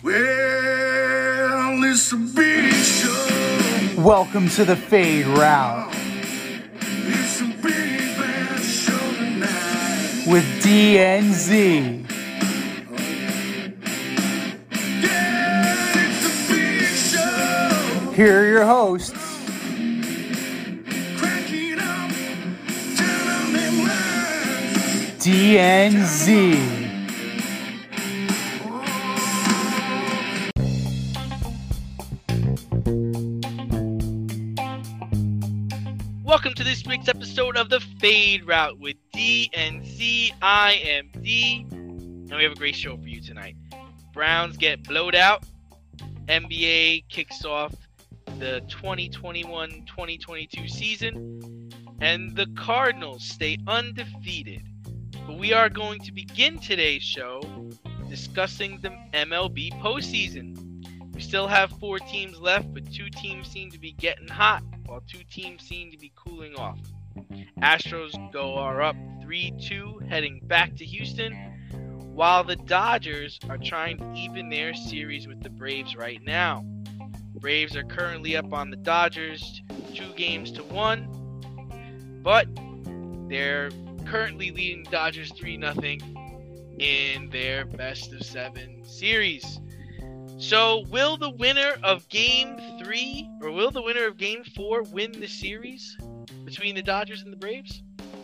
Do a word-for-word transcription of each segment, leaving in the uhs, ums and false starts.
Well, it's a big show. Welcome to the Fade Route. It's a big bad show tonight. With D N Z. Yeah, it's a big show. Here are your hosts, Crack it up, turn on them lights. D N Z. Welcome to this week's episode of the Fade Route with D N Z. I am D, and we have a great show for you tonight. Browns get blowed out. N B A kicks off the twenty twenty-one twenty twenty-two season, and the Cardinals stay undefeated. But we are going to begin today's show discussing the M L B postseason. We still have four teams left, but two teams seem to be getting hot, while two teams seem to be cooling off. Astros go are up three two, heading back to Houston, while the Dodgers are trying to even their series with the Braves right now. Braves are currently up on the Dodgers two games to one, but they're currently leading the Dodgers three nothing in their best of seven series. So will the winner of game three, or will the winner of game four win the series between the Dodgers and the Braves?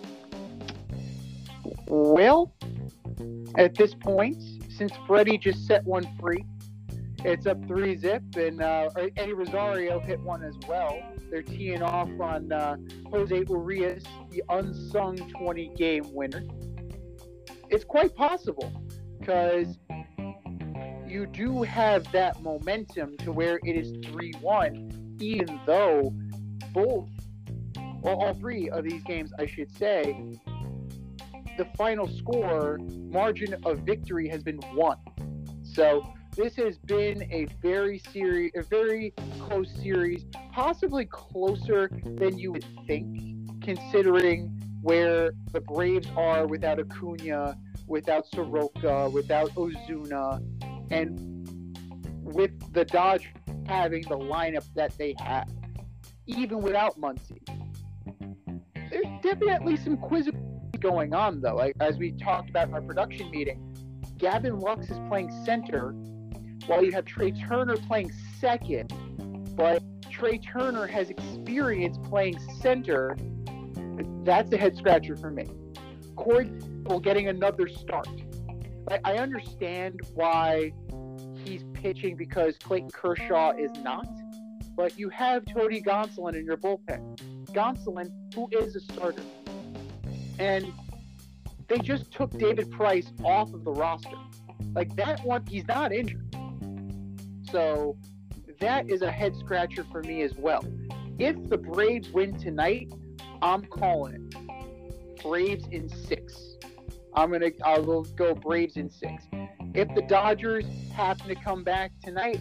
Well, at this point, since Freddie just set one free, it's up three zip, and uh, Eddie Rosario hit one as well. They're teeing off on uh, Jose Urias, the unsung twenty-game winner. It's quite possible, because you do have that momentum to where it is three one, even though both, or all three of these games, I should say, the final score, margin of victory has been one. So this has been a very series, a very close series, possibly closer than you would think, considering where the Braves are without Acuna, without Soroka, without Ozuna, and with the Dodgers having the lineup that they have, even without Muncy. There's definitely some quizzical going on, though. Like, as we talked about in our production meeting, Gavin Lux is playing center, while you have Trey Turner playing second. But Trey Turner has experience playing center. That's a head scratcher for me. Corey Dietrich getting another start. I, I understand why he's pitching because Clayton Kershaw is not, but you have Tony Gonsolin in your bullpen. Gonsolin, who is a starter. And they just took David Price off of the roster. Like, that one, he's not injured. So that is a head scratcher for me as well. If the Braves win tonight, I'm calling it. Braves in six. I'm gonna I will go Braves in six. If the Dodgers happen to come back tonight,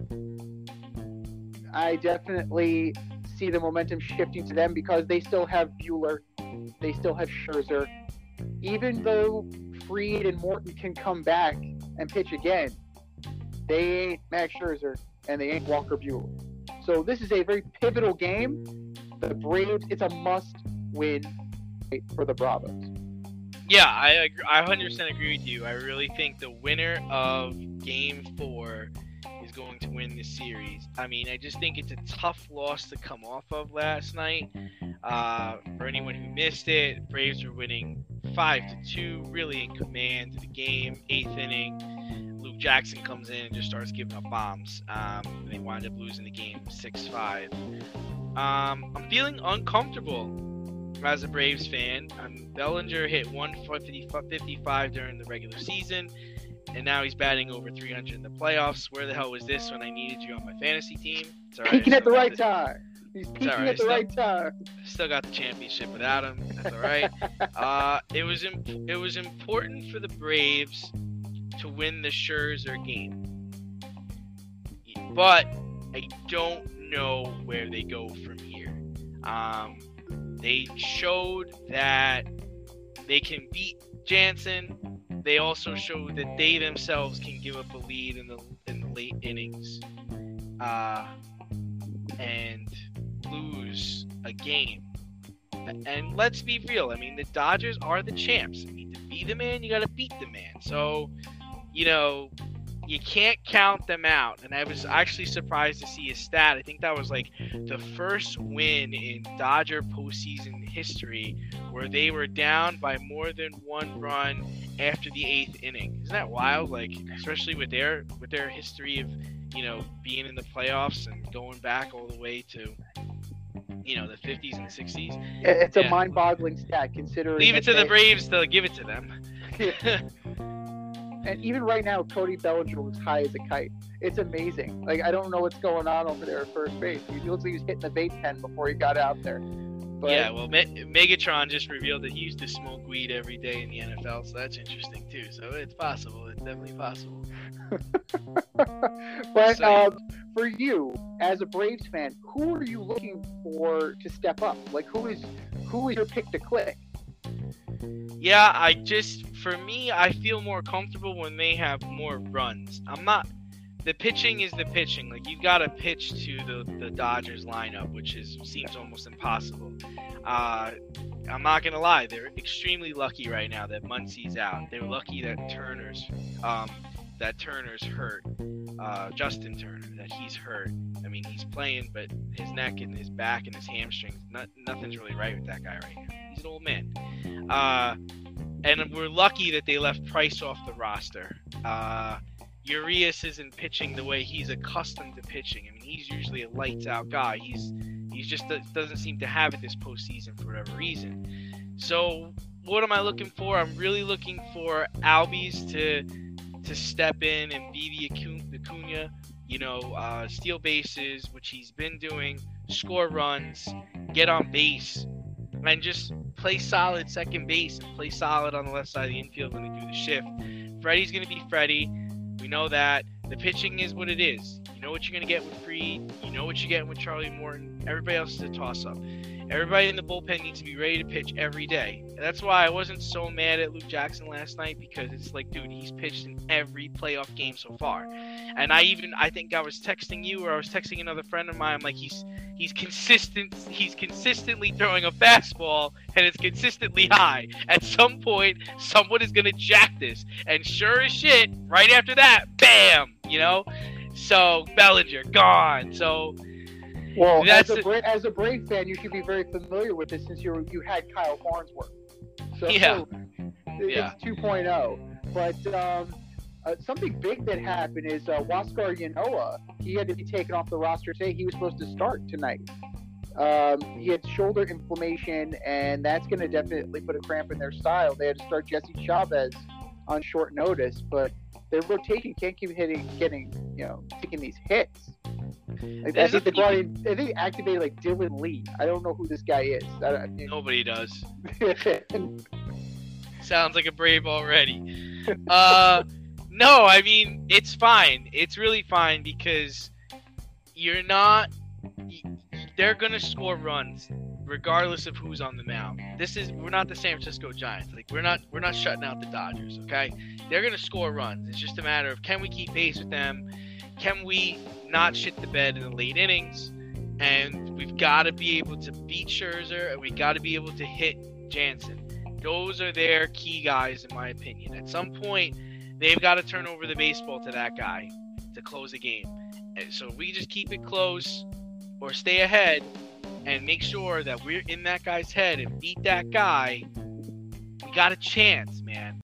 I definitely see the momentum shifting to them because they still have Buehler, they still have Scherzer. Even though Fried and Morton can come back and pitch again, they ain't Max Scherzer and they ain't Walker Buehler. So this is a very pivotal game. The Braves, it's a must-win for the Bravos. Yeah, I agree, I one hundred percent agree with you. I really think the winner of game four is going to win the series. I mean, I just think it's a tough loss to come off of last night. Uh, for anyone who missed it, Braves were winning five to two, really in command of the game. Eighth inning, Luke Jackson comes in and just starts giving up bombs. Um, and they wind up losing the game six five. Um, I'm feeling uncomfortable as a Braves fan. Um, Bellinger hit one fifty-five during the regular season, and now he's batting over three hundred in the playoffs. Where the hell was this when I needed you on my fantasy team? It's all right. Peaking at the right the, time. He's peaking right. at the Still, right time. Still got the championship without him. That's all right. uh, it was imp- it was important for the Braves to win the Scherzer game, but I don't know where they go from here. Um, they showed that they can beat Jansen. They also showed that they themselves can give up a lead in the in late innings uh, and lose a game. And let's be real. I mean, the Dodgers are the champs. I mean, to be the man, you got to beat the man. So, you know, you can't count them out. And I was actually surprised to see a stat. I think that was like the first win in Dodger postseason history where they were down by more than one run after the eighth inning. Isn't that wild? Like, especially with their with their history of, you know, being in the playoffs and going back all the way to, you know, the fifties and the sixties. It's a Yeah. mind-boggling stat considering. Leave it that to the they- Braves to give it to them. And even right now, Cody Bellinger looks high as a kite. It's amazing. Like, I don't know what's going on over there at first base. He looks like he was hitting the vape pen before he got out there. But, Yeah, well, Me- Megatron just revealed that he used to smoke weed every day in the N F L, so that's interesting too. So it's possible. It's definitely possible. but So- um, for you, as a Braves fan, who are you looking for to step up? Like, who is who is your pick to click? Yeah, I just, for me, I feel more comfortable when they have more runs. I'm not, the pitching is the pitching. Like, you've got to pitch to the, the Dodgers lineup, which is seems almost impossible. Uh, I'm not going to lie, they're extremely lucky right now that Muncy's out. They're lucky that Turner's, um, that Turner's hurt. Uh, Justin Turner, that he's hurt. I mean, he's playing, but his neck and his back and his hamstrings, not, nothing's really right with that guy right now. He's an old man. Uh, and we're lucky that they left Price off the roster. Uh, Urias isn't pitching the way he's accustomed to pitching. I mean, he's usually a lights-out guy. He's he's just doesn't seem to have it this postseason for whatever reason. So what am I looking for? I'm really looking for Albies to to step in and be the Acuna, Acuna you know, uh, steal bases, which he's been doing, score runs, get on base, and just play solid second base and play solid on the left side of the infield when they do the shift. Freddie's going to be Freddie. We know that. The pitching is what it is. You know what you're going to get with Fried. You know what you're getting with Charlie Morton. Everybody else is a toss-up. Everybody in the bullpen needs to be ready to pitch every day. And that's why I wasn't so mad at Luke Jackson last night, because it's like, dude, he's pitched in every playoff game so far. And I even, I think I was texting you or I was texting another friend of mine. I'm like, he's he's consistent. He's consistently throwing a fastball, and it's consistently high. At some point, someone is going to jack this. And sure as shit, right after that, bam, you know? So, Bellinger, gone. So, Well, That's as a, a- Bra- as a Brave fan, you should be very familiar with this since you you had Kyle Farnsworth. So Yeah. it's Yeah. two point oh. But um, uh, something big that happened is uh, Huascar Yanoa. He had to be taken off the roster today. He was supposed to start tonight. Um, he had shoulder inflammation, and that's going to definitely put a cramp in their style. They had to start Jesse Chavez on short notice, but their rotation can't keep hitting, getting, you know, taking these hits. Like, I There's think they a- brought in, I think they activated like Dylan Lee. I don't know who this guy is. I, I, nobody does. and, Sounds like a Brave already. Uh, no, I mean, it's fine. It's really fine because you're not. y- They're gonna score runs regardless of who's on the mound. This is we're not the San Francisco Giants. Like we're not we're not shutting out the Dodgers. Okay, they're gonna score runs. It's just a matter of can we keep pace with them? Can we not shit the bed in the late innings? And we've got to be able to beat Scherzer, and we got to be able to hit Jansen. Those are their key guys, in my opinion. At some point, they've got to turn over the baseball to that guy to close a game. And so we just keep it close or stay ahead and make sure that we're in that guy's head and beat that guy. We got a chance, man.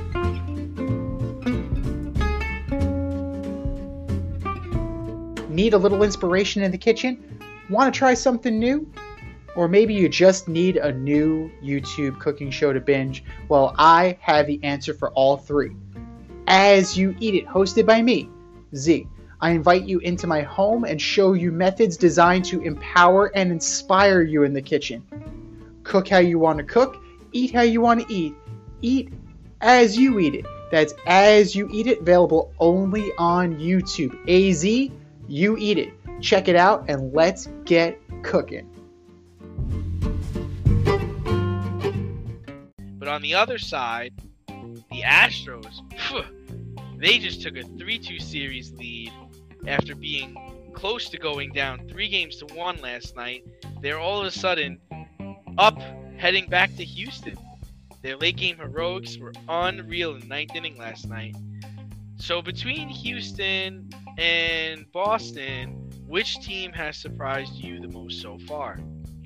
Need a little inspiration in the kitchen? Want to try something new? Or maybe you just need a new YouTube cooking show to binge? Well, I have the answer for all three. As You Eat It, hosted by me, Z. I invite you into my home and show you methods designed to empower and inspire you in the kitchen. Cook how you want to cook, eat how you want to eat, eat as you eat it. That's As You Eat It, available only on YouTube. A Z, You Eat It. Check it out and let's get cooking. But on the other side, the Astros, phew, They just took a three two series lead after being close to going down three games to one last night. They're all of a sudden up, heading back to Houston. Their late game heroics were unreal in the ninth inning last night. So between Houston and Boston, which team has surprised you the most so far?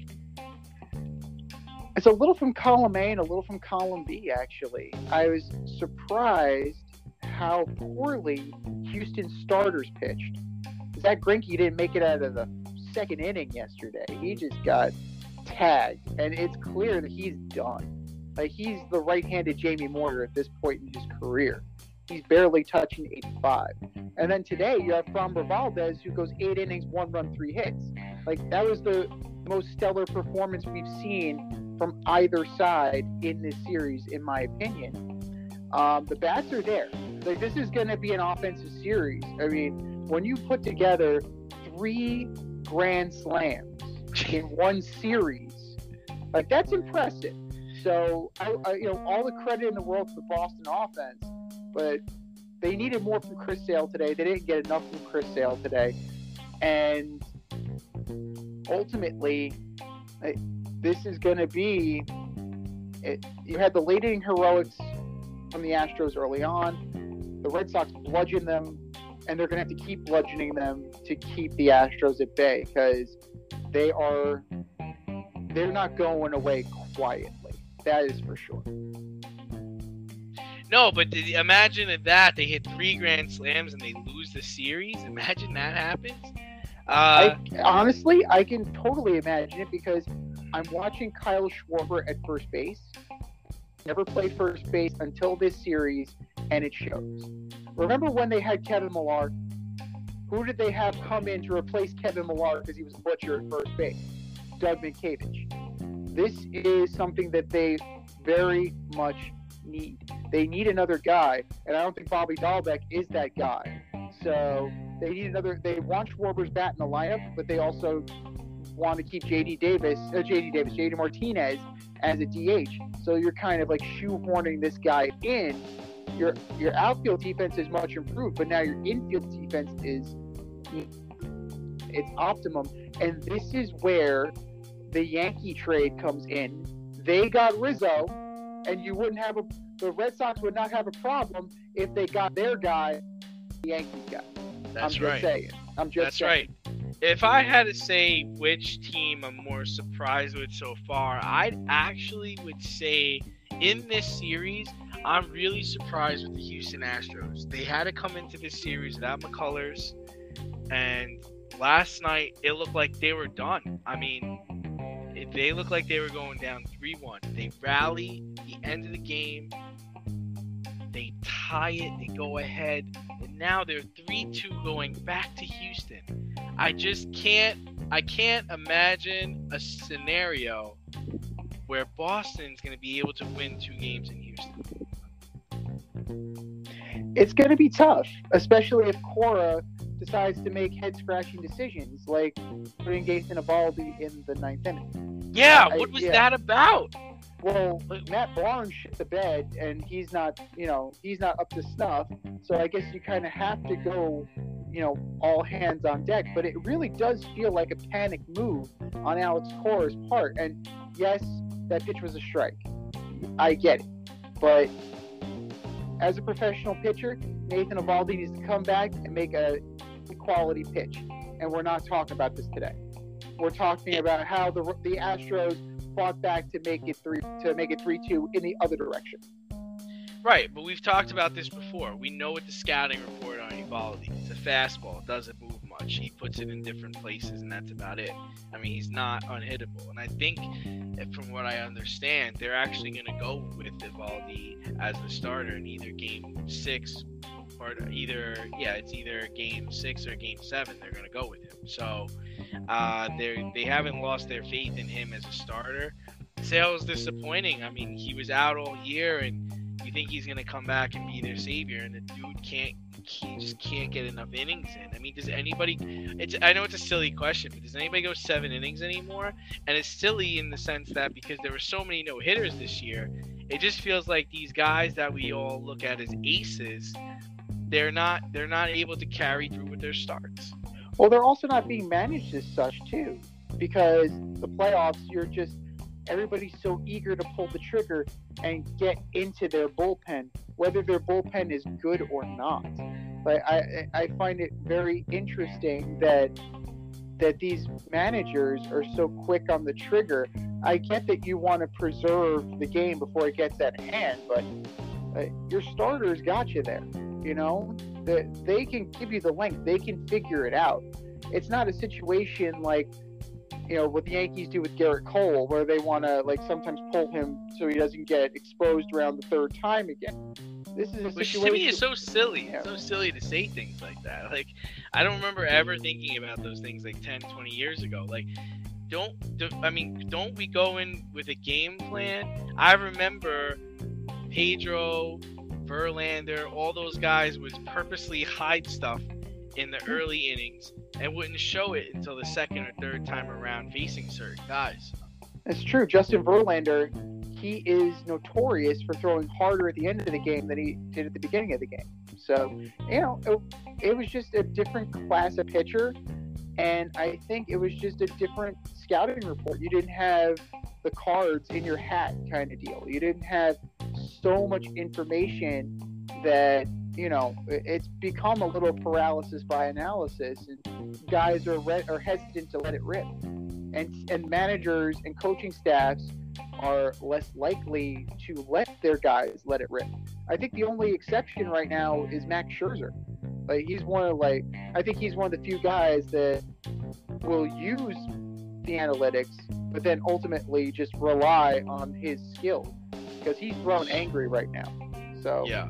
It's a little from column A and a little from column B, actually. I was surprised how poorly Houston starters pitched. Zach Greinke didn't make it out of the second inning yesterday. He just got tagged, and it's clear that he's done. Like, he's the right-handed Jamie Moyer at this point in his career. He's barely touching eighty-five. And then today you have Framber Valdez, who goes eight innings, one run, three hits. Like, that was the most stellar performance we've seen from either side in this series, in my opinion. Um, the bats are there. Like, this is going to be an offensive series. I mean, when you put together three grand slams in one series, like, that's impressive. So, I, I, you know, all the credit in the world to the Boston offense, but they needed more from Chris Sale today. They didn't get enough from Chris Sale today. And ultimately, this is going to be it, you had the late inning heroics from the Astros early on. The Red Sox bludgeoned them, and they're going to have to keep bludgeoning them to keep the Astros at bay, because they are they're not going away quietly. That is for sure. No, but did, imagine if that they hit three grand slams and they lose the series. Imagine that happens. Uh, I, honestly, I can totally imagine it, because I'm watching Kyle Schwarber at first base. Never played first base until this series, and it shows. Remember when they had Kevin Millar? Who did they have come in to replace Kevin Millar because he was a butcher at first base? Doug Mientkiewicz. This is something that they very much need. They need another guy, and I don't think Bobby Dahlbeck is that guy. So they need another. They want Schwarber's bat in the lineup, but they also want to keep J D Davis, uh, J D Davis, J D Martinez as a D H. So you're kind of like shoehorning this guy in. Your your outfield defense is much improved, but now your infield defense is it's optimum, and this is where the Yankee trade comes in. They got Rizzo, and you wouldn't have a the Red Sox would not have a problem if they got their guy, the Yankees guy. That's I'm right. Just saying. I'm just That's saying. right. If I had to say which team I'm more surprised with so far, I'd actually would say in this series, I'm really surprised with the Houston Astros. They had to come into this series without McCullers, and last night it looked like they were done. I mean, it, they looked like they were going down three one. They rally the end of the game. They tie it. They go ahead. And now they're three two going back to Houston. I just can't I can't imagine a scenario where Boston's going to be able to win two games in Houston. It's going to be tough, especially if Cora decides to make head-scratching decisions, like putting Gaten Eovaldi in the ninth inning. Yeah, I- what was yeah. that about? Well, Matt Barnes shit the bed, and he's not, you know, he's not up to snuff. So I guess you kind of have to go, you know, all hands on deck. But it really does feel like a panic move on Alex Cora's part. And yes, that pitch was a strike. I get it. But as a professional pitcher, Nathan Eovaldi needs to come back and make a quality pitch. And we're not talking about this today. We're talking about how the the Astros fought back to make it three to make it three two in the other direction. Right, but we've talked about this before. We know what the scouting report on Eovaldi. It's a fastball. It doesn't move much. He puts it in different places, and that's about it. I mean, he's not unhittable. And I think, from what I understand, they're actually going to go with Eovaldi as the starter in either game six or either, yeah, it's either game six or game seven. They're going to go with him. So uh, they they haven't lost their faith in him as a starter. Sale's disappointing. I mean, he was out all year, and you think he's going to come back and be their savior, and the dude can't, he just can't get enough innings in. I mean, does anybody, it's, I know it's a silly question, but does anybody go seven innings anymore? And it's silly in the sense that because there were so many no-hitters this year, it just feels like these guys that we all look at as aces they're not they're not able to carry through with their starts. Well, they're also not being managed as such too, because the playoffs, you're just everybody's so eager to pull the trigger and get into their bullpen, whether their bullpen is good or not. But I I find it very interesting that that these managers are so quick on the trigger. I get that you want to preserve the game before it gets at hand, but uh, your starters got you there. You know, the, they can give you the length. They can figure it out. It's not a situation like, you know, what the Yankees do with Garrett Cole, where they want to, like, sometimes pull him so he doesn't get exposed around the third time again. This is a Which situation... to me is so silly. Yeah. So silly to say things like that. Like, I don't remember ever thinking about those things like ten, twenty years ago. Like, don't, do, I mean, don't we go in with a game plan? I remember Pedro, Verlander, all those guys would purposely hide stuff in the early innings and wouldn't show it until the second or third time around facing certain guys. It's true. Justin Verlander, he is notorious for throwing harder at the end of the game than he did at the beginning of the game. So, you know, it, it was just a different class of pitcher, and I think it was just a different scouting report. You didn't have the cards in your hat kind of deal. You didn't have so much information that, you know, it's become a little paralysis by analysis, and guys are re- are hesitant to let it rip. And and managers and coaching staffs are less likely to let their guys let it rip. I think the only exception right now is Max Scherzer. Like, he's one of like I think he's one of the few guys that will use the analytics, but then ultimately just rely on his skill, because he's thrown angry right now. So yeah.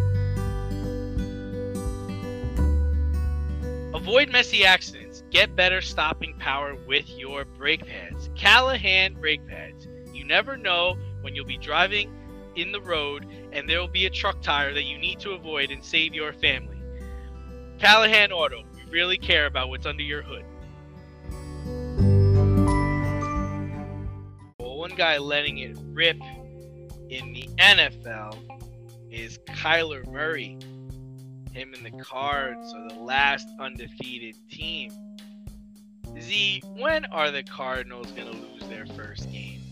Avoid messy accidents. Get better stopping power with your brake pads. Callahan brake pads. You never know when you'll be driving in the road and there will be a truck tire that you need to avoid and save your family. Callahan Auto. We really care about what's under your hood. Well, one guy letting it rip in the N F L is Kyler Murray. Him and the Cards are the last undefeated team. Z, when are the Cardinals going to lose their first game?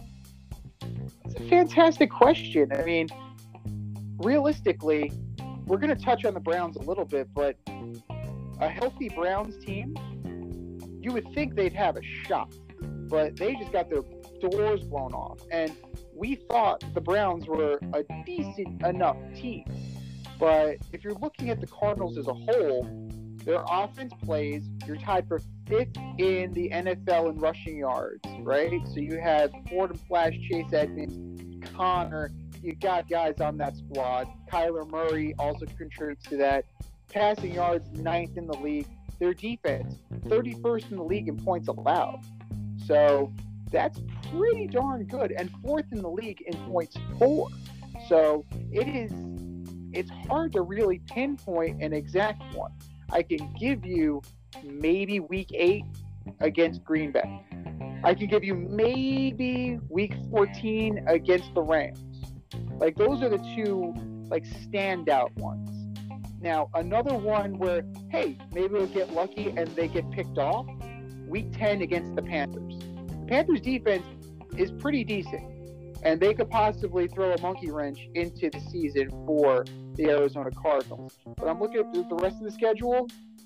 It's a fantastic question. I mean, realistically, we're going to touch on the Browns a little bit, but a healthy Browns team, you would think they'd have a shot, but they just got their doors blown off. And we thought the Browns were a decent enough team. But if you're looking at the Cardinals as a whole, their offense plays, you're tied for fifth in the N F L in rushing yards, right? So you have Fordham Flash, Chase Edmonds, Connor. You got guys on that squad. Kyler Murray also contributes to that. Passing yards, ninth in the league. Their defense, thirty-first in the league in points allowed. So that's pretty darn good. And fourth in the league in points for. So it is... It's hard to really pinpoint an exact one. I can give you maybe week eight against Green Bay. I can give you maybe week fourteen against the Rams. Like, those are the two, like, standout ones. Now, another one where, hey, maybe we'll get lucky and they get picked off, week ten against the Panthers. The Panthers defense is pretty decent, and they could possibly throw a monkey wrench into the season for the Arizona Cardinals. But I'm looking at the rest of the schedule.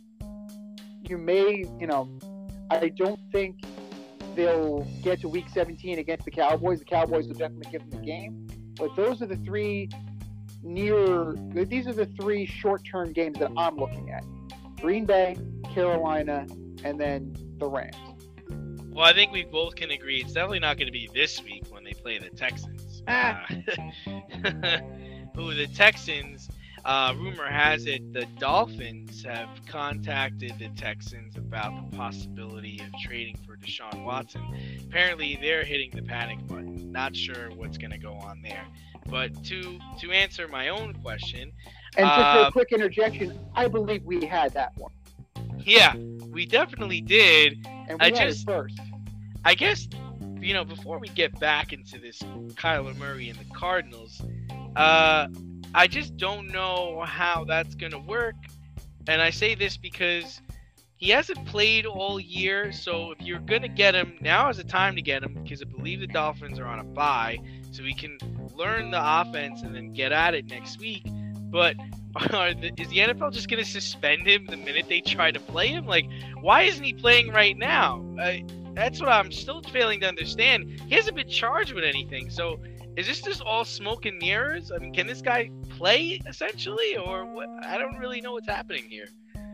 You may, you know, I don't think they'll get to week seventeen against the Cowboys. The Cowboys will definitely give them the game. But those are the three near, these are the three short-term games that I'm looking at. Green Bay, Carolina, and then the Rams. Well, I think we both can agree it's definitely not going to be this week when they play the Texans. Ah. Uh, Ooh, the Texans, uh, rumor has it the Dolphins have contacted the Texans about the possibility of trading for Deshaun Watson. Apparently, they're hitting the panic button. Not sure what's going to go on there. But to to answer my own question... And just uh, a quick interjection, I believe we had that one. Yeah, we definitely did. And we I had just, it first. I guess, you know, before we get back into this Kyler Murray and the Cardinals, uh, I just don't know how that's going to work. And I say this because he hasn't played all year. So if you're going to get him, now is the time to get him, because I believe the Dolphins are on a bye. So we can learn the offense and then get at it next week. But are the, is the N F L just going to suspend him the minute they try to play him? Like, why isn't he playing right now? I, that's what I'm still failing to understand. He hasn't been charged with anything. So is this just all smoke and mirrors? I mean, can this guy play essentially, or what? I don't really know what's happening here.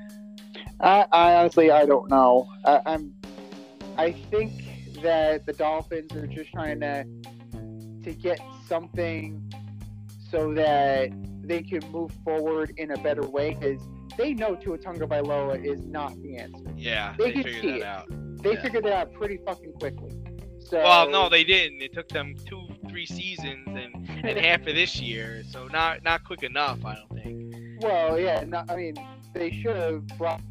I, I honestly, I don't know. I, I'm, I think that the Dolphins are just trying to to get something so that they can move forward in a better way, because they know Tua Tagovailoa is not the answer. Yeah, They they, can figured see that it. out. They Yeah. figured that out pretty fucking quickly. So, Well, no, they didn't. It took them two, three seasons and, and half of this year, so not not quick enough, I don't think. Well, yeah, no, I mean, they should have brought.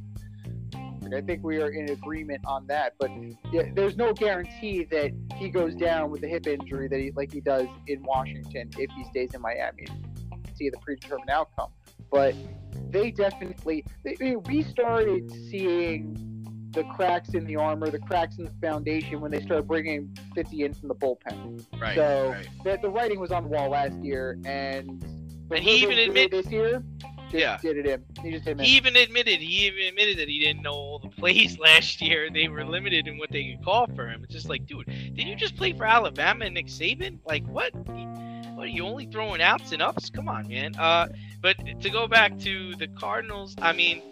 I think we are in agreement on that, but yeah, there's no guarantee that he goes down with a hip injury that he like he does in Washington if he stays in Miami. See the predetermined outcome, but they definitely. They, I mean, we started seeing the cracks in the armor, the cracks in the foundation when they started bringing fifty in from the bullpen. Right. So right. the, the writing was on the wall last year, and the And he little even bit admit- this year. Just Yeah. did it in. He just did it in. He even admitted he even admitted that he didn't know all the plays last year. They were limited in what they could call for him. It's just like, dude, did you just play for Alabama and Nick Saban? Like, what? What are you only throwing outs and ups? Come on, man. Uh, but to go back to the Cardinals, I mean,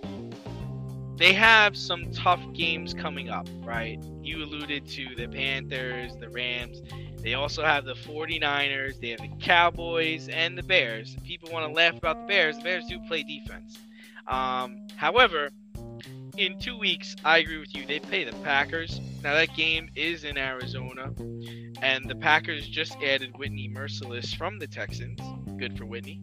they have some tough games coming up, right? You alluded to the Panthers, the Rams. They also have the forty-niners. They have the Cowboys and the Bears. People want to laugh about the Bears. The Bears do play defense. Um, however, in two weeks, I agree with you. They play the Packers. Now, that game is in Arizona. And the Packers just added Whitney Merciless from the Texans. Good for Whitney.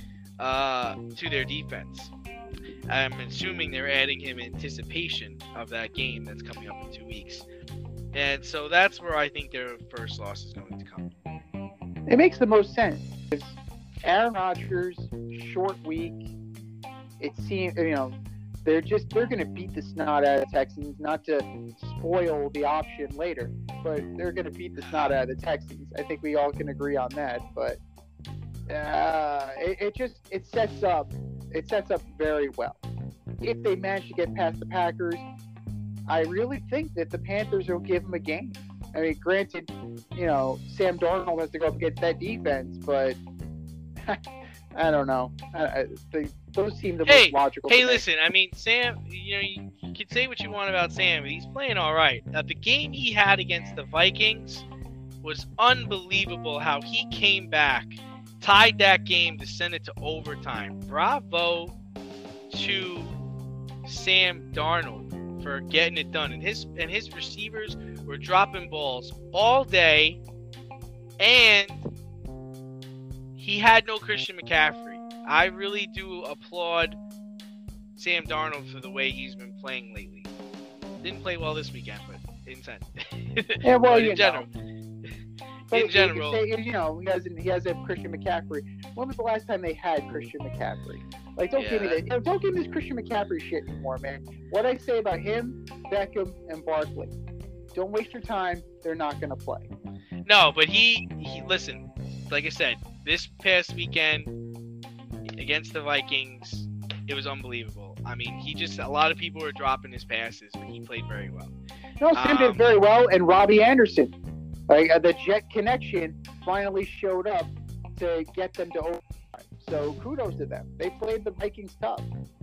Uh, to their defense. I'm assuming they're adding him in anticipation of that game that's coming up in two weeks. And so that's where I think their first loss is going to come. It makes the most sense. It's Aaron Rodgers, short week. It seems, you know, they're just they're going to beat the snot out of the Texans, not to spoil the option later, but they're going to beat the snot out of the Texans. I think we all can agree on that. But uh, it, it just it sets up it sets up very well. If they manage to get past the Packers, I really think that the Panthers will give them a game. I mean, granted, you know, Sam Darnold has to go up against that defense, but I don't know. I, I, they, those seem the Hey, most logical. Hey, to me. listen, I mean, Sam, you know, you, you can say what you want about Sam, but he's playing all right. Uh, the game he had against the Vikings was unbelievable how he came back, tied that game to send it to overtime. Bravo to Sam Darnold for getting it done. And his and his receivers were dropping balls all day, and he had no Christian McCaffrey. I really do applaud Sam Darnold for the way he's been playing lately. Didn't play well this weekend, but in ten. Yeah, well, But you in general, But in you general, can say, you know, he hasn't he hasn't Christian McCaffrey. When was the last time they had Christian McCaffrey? Like, don't give me Yeah. that. You know, don't give me this Christian McCaffrey shit anymore, man. What I say about him, Beckham, and Barkley. Don't waste your time. They're not going to play. no, but he, he listen. Like I said, this past weekend against the Vikings, it was unbelievable. I mean, he just a lot of people were dropping his passes, but he played very well. No, Sam Um, did very well, and Robbie Anderson, like uh, the Jet connection, finally showed up to get them to overtime. So kudos to them. They played the Vikings tough.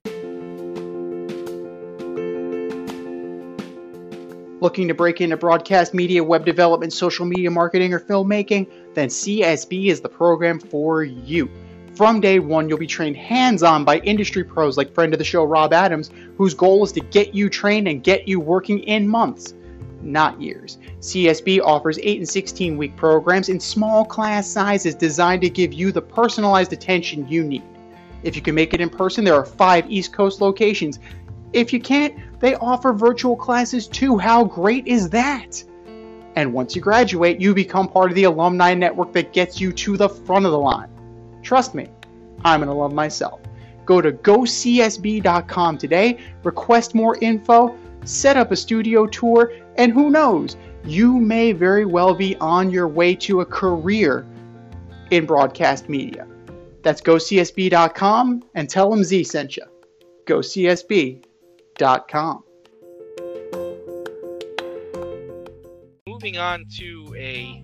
Looking to break into broadcast media, web development, social media marketing, or filmmaking? Then C S B is the program for you. From day one, you'll be trained hands-on by industry pros like friend of the show Rob Adams, whose goal is to get you trained and get you working in months, not years. C S B offers eight and sixteen week programs in small class sizes designed to give you the personalized attention you need. If you can make it in person, there are five East Coast locations. If you can't, they offer virtual classes too. How great is that? And once you graduate, you become part of the alumni network that gets you to the front of the line. Trust me, I'm going to love myself. Go to go c s b dot com today, request more info, set up a studio tour, and who knows, you may very well be on your way to a career in broadcast media. That's go c s b dot com and tell them Z sent you. go c s b dot com. Moving on to a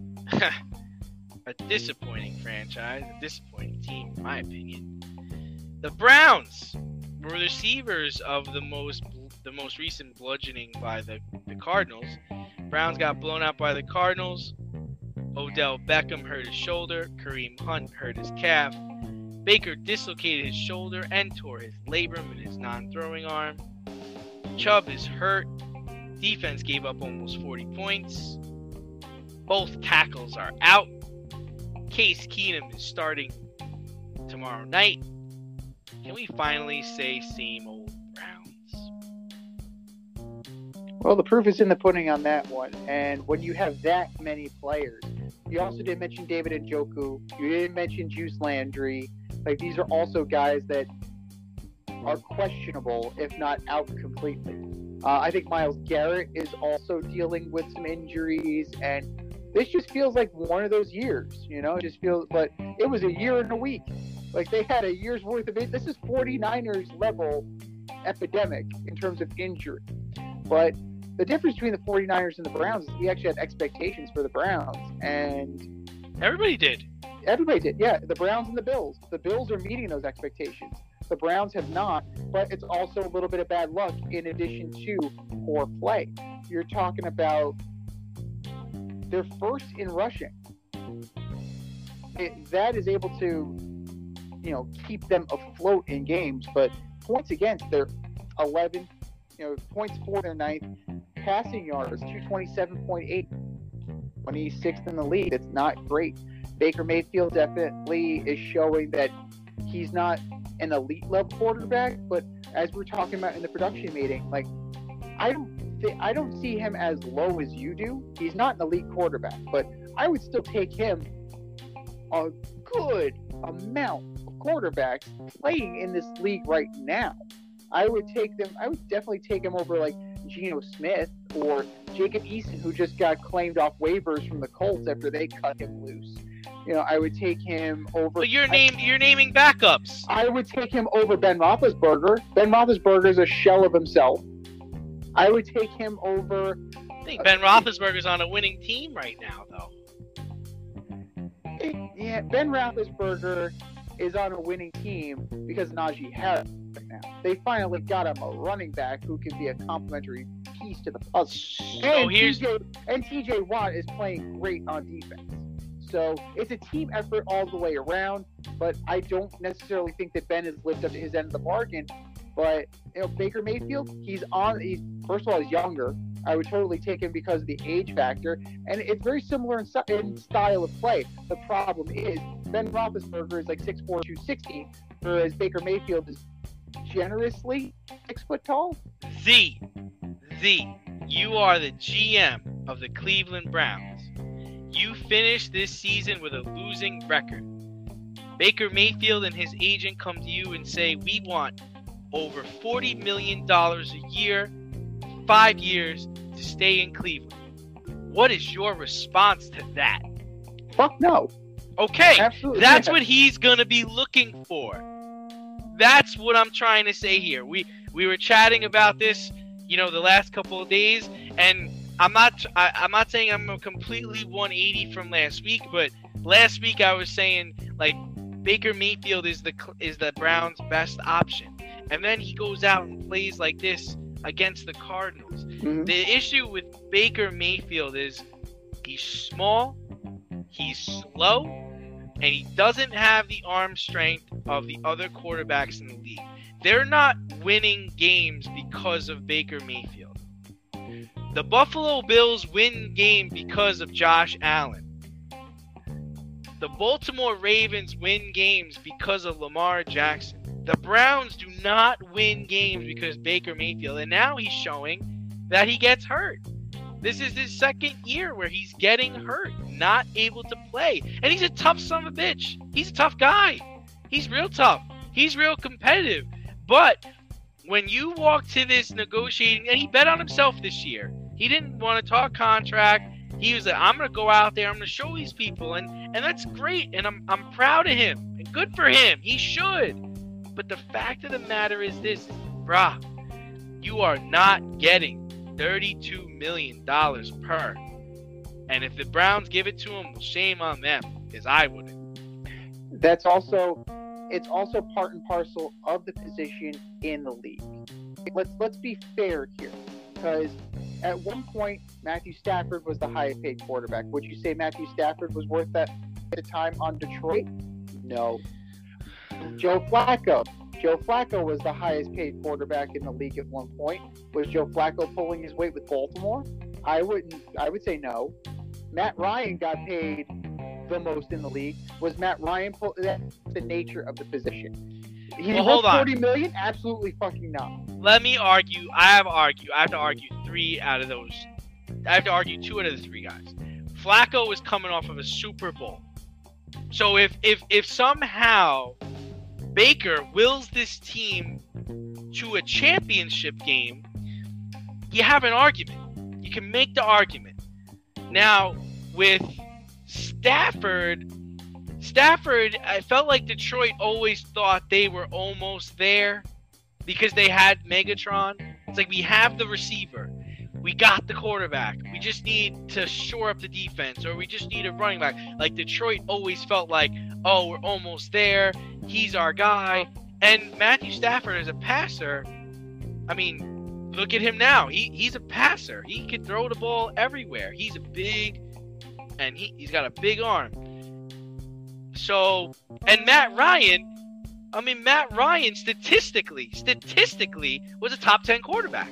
a disappointing franchise, a disappointing team, in my opinion. The Browns were the receivers of the most the most recent bludgeoning by the, the Cardinals. Browns got blown out by the Cardinals. Odell Beckham hurt his shoulder. Kareem Hunt hurt his calf. Baker dislocated his shoulder and tore his labrum in his non-throwing arm. Chubb is hurt. Defense gave up almost forty points. Both tackles are out. Case Keenum is starting tomorrow night. Can we finally say same old Browns? Well, the proof is in the pudding on that one. And when you have that many players, you also didn't mention David Njoku. You didn't mention Juice Landry. Like, these are also guys that are questionable, if not out completely. Uh, I think Myles Garrett is also dealing with some injuries, and this just feels like one of those years, you know? It just feels, but it was a year and a week. Like, they had a year's worth of it. This is 49ers level epidemic in terms of injury. But the difference between the 49ers and the Browns is we actually had expectations for the Browns, and everybody did. Everybody did, yeah. The Browns and the Bills. The Bills are meeting those expectations. The Browns have not, but it's also a little bit of bad luck in addition to poor play. You're talking about they're first in rushing. It, that is able to, you know, keep them afloat in games, but points against, they're eleven, you know, points for their ninth. Passing yards, two twenty-seven point eight. twenty-sixth in the league. It's not great. Baker Mayfield definitely is showing that he's not an elite level quarterback, but as we're talking about in the production meeting, like I don't th- I don't see him as low as you do. He's not an elite quarterback, but I would still take him a good amount of quarterbacks playing in this league right now. I would take them I would definitely take him over like Geno Smith or Jacob Eason, who just got claimed off waivers from the Colts after they cut him loose. You know, I would take him over. But you're name you're naming backups. I would take him over Ben Roethlisberger. Ben Roethlisberger is a shell of himself. I would take him over. I think Ben Roethlisberger's on a winning team right now, though. Yeah, Ben Roethlisberger is on a winning team because Najee Harris right now. They finally got him a running back who can be a complementary piece to the puzzle. So and here's T J, and T J Watt is playing great on defense. So it's a team effort all the way around, but I don't necessarily think that Ben has lived up to his end of the bargain. But you know, Baker Mayfield, he's on. He's first of all, he's younger. I would totally take him because of the age factor, and it's very similar in, in style of play. The problem is Ben Roethlisberger is like six four, two sixty, whereas Baker Mayfield is generously six foot tall. Z, Z, you are the G M of the Cleveland Browns. You finished this season with a losing record. Baker Mayfield and his agent come to you and say, we want over forty million dollars a year, five years, to stay in Cleveland. What is your response to that? Fuck no. Okay, Absolutely. that's Yeah. what he's going to be looking for. That's what I'm trying to say here. We we were chatting about this, you know, the last couple of days, and I'm not I, I'm not saying I'm a completely one eighty from last week, but last week I was saying like Baker Mayfield is the is the Browns' best option, and then he goes out and plays like this against the Cardinals. Mm-hmm. The issue with Baker Mayfield is he's small, he's slow, and he doesn't have the arm strength of the other quarterbacks in the league. They're not winning games because of Baker Mayfield. The Buffalo Bills win game because of Josh Allen. The Baltimore Ravens win games because of Lamar Jackson. The Browns do not win games because Baker Mayfield, and now he's showing that he gets hurt. This is his second year where he's getting hurt, not able to play. And he's a tough son of a bitch. He's a tough guy. He's real tough. He's real competitive. But when you walk to this negotiating, and he bet on himself this year. He didn't want to talk contract. He was like, I'm going to go out there. I'm going to show these people. And, and that's great. And I'm, I'm proud of him. And good for him. He should. But the fact of the matter is this, brah, you are not getting thirty-two million dollars per. And if the Browns give it to him, well, shame on them, because I wouldn't. That's also, it's also part and parcel of the position in the league. Let's let's be fair here, because at one point Matthew Stafford was the highest paid quarterback. Would you say Matthew Stafford was worth that at the time on Detroit? No. Joe Flacco. Joe Flacco was the highest paid quarterback in the league at one point. Was Joe Flacco pulling his weight with Baltimore? I wouldn't. I would say no. Matt Ryan got paid the most in the league. Was Matt Ryan pull, that's the nature of the position? He Well, hold on. forty million? Absolutely fucking not. Let me argue. I have argue. I have to argue three out of those. I have to argue two out of the three guys. Flacco was coming off of a Super Bowl. So if if if somehow Baker wills this team to a championship game, you have an argument. You can make the argument. Now, with Stafford, Stafford, I felt like Detroit always thought they were almost there because they had Megatron. It's like, we have the receiver. We got the quarterback. We just need to shore up the defense, or we just need a running back. Like, Detroit always felt like, oh, we're almost there. He's our guy. And Matthew Stafford as a passer, I mean, look at him now. He he's a passer. He can throw the ball everywhere. He's a big, and he, he's got a big arm. So, and Matt Ryan, I mean, Matt Ryan statistically, statistically was a top ten quarterback.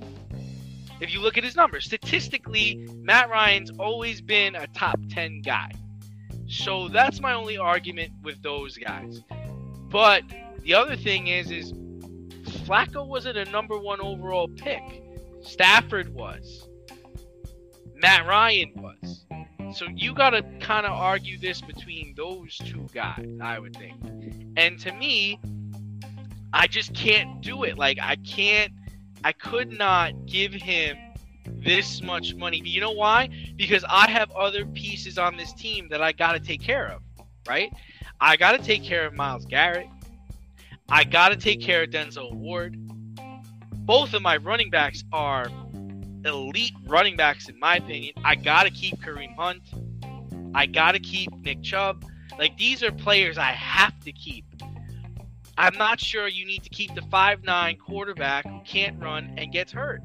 If you look at his numbers, statistically, Matt Ryan's always been a top ten guy. So that's my only argument with those guys. But the other thing is, is Flacco wasn't a number one overall pick. Stafford was. Matt Ryan was. So you got to kind of argue this between those two guys, I would think. And to me, I just can't do it. Like, I can't, I could not give him this much money. You know why? Because I have other pieces on this team that I got to take care of, right? I got to take care of Myles Garrett. I got to take care of Denzel Ward. Both of my running backs are elite running backs, in my opinion. I got to keep Kareem Hunt. I got to keep Nick Chubb. Like, these are players I have to keep. I'm not sure you need to keep the five nine quarterback who can't run and gets hurt.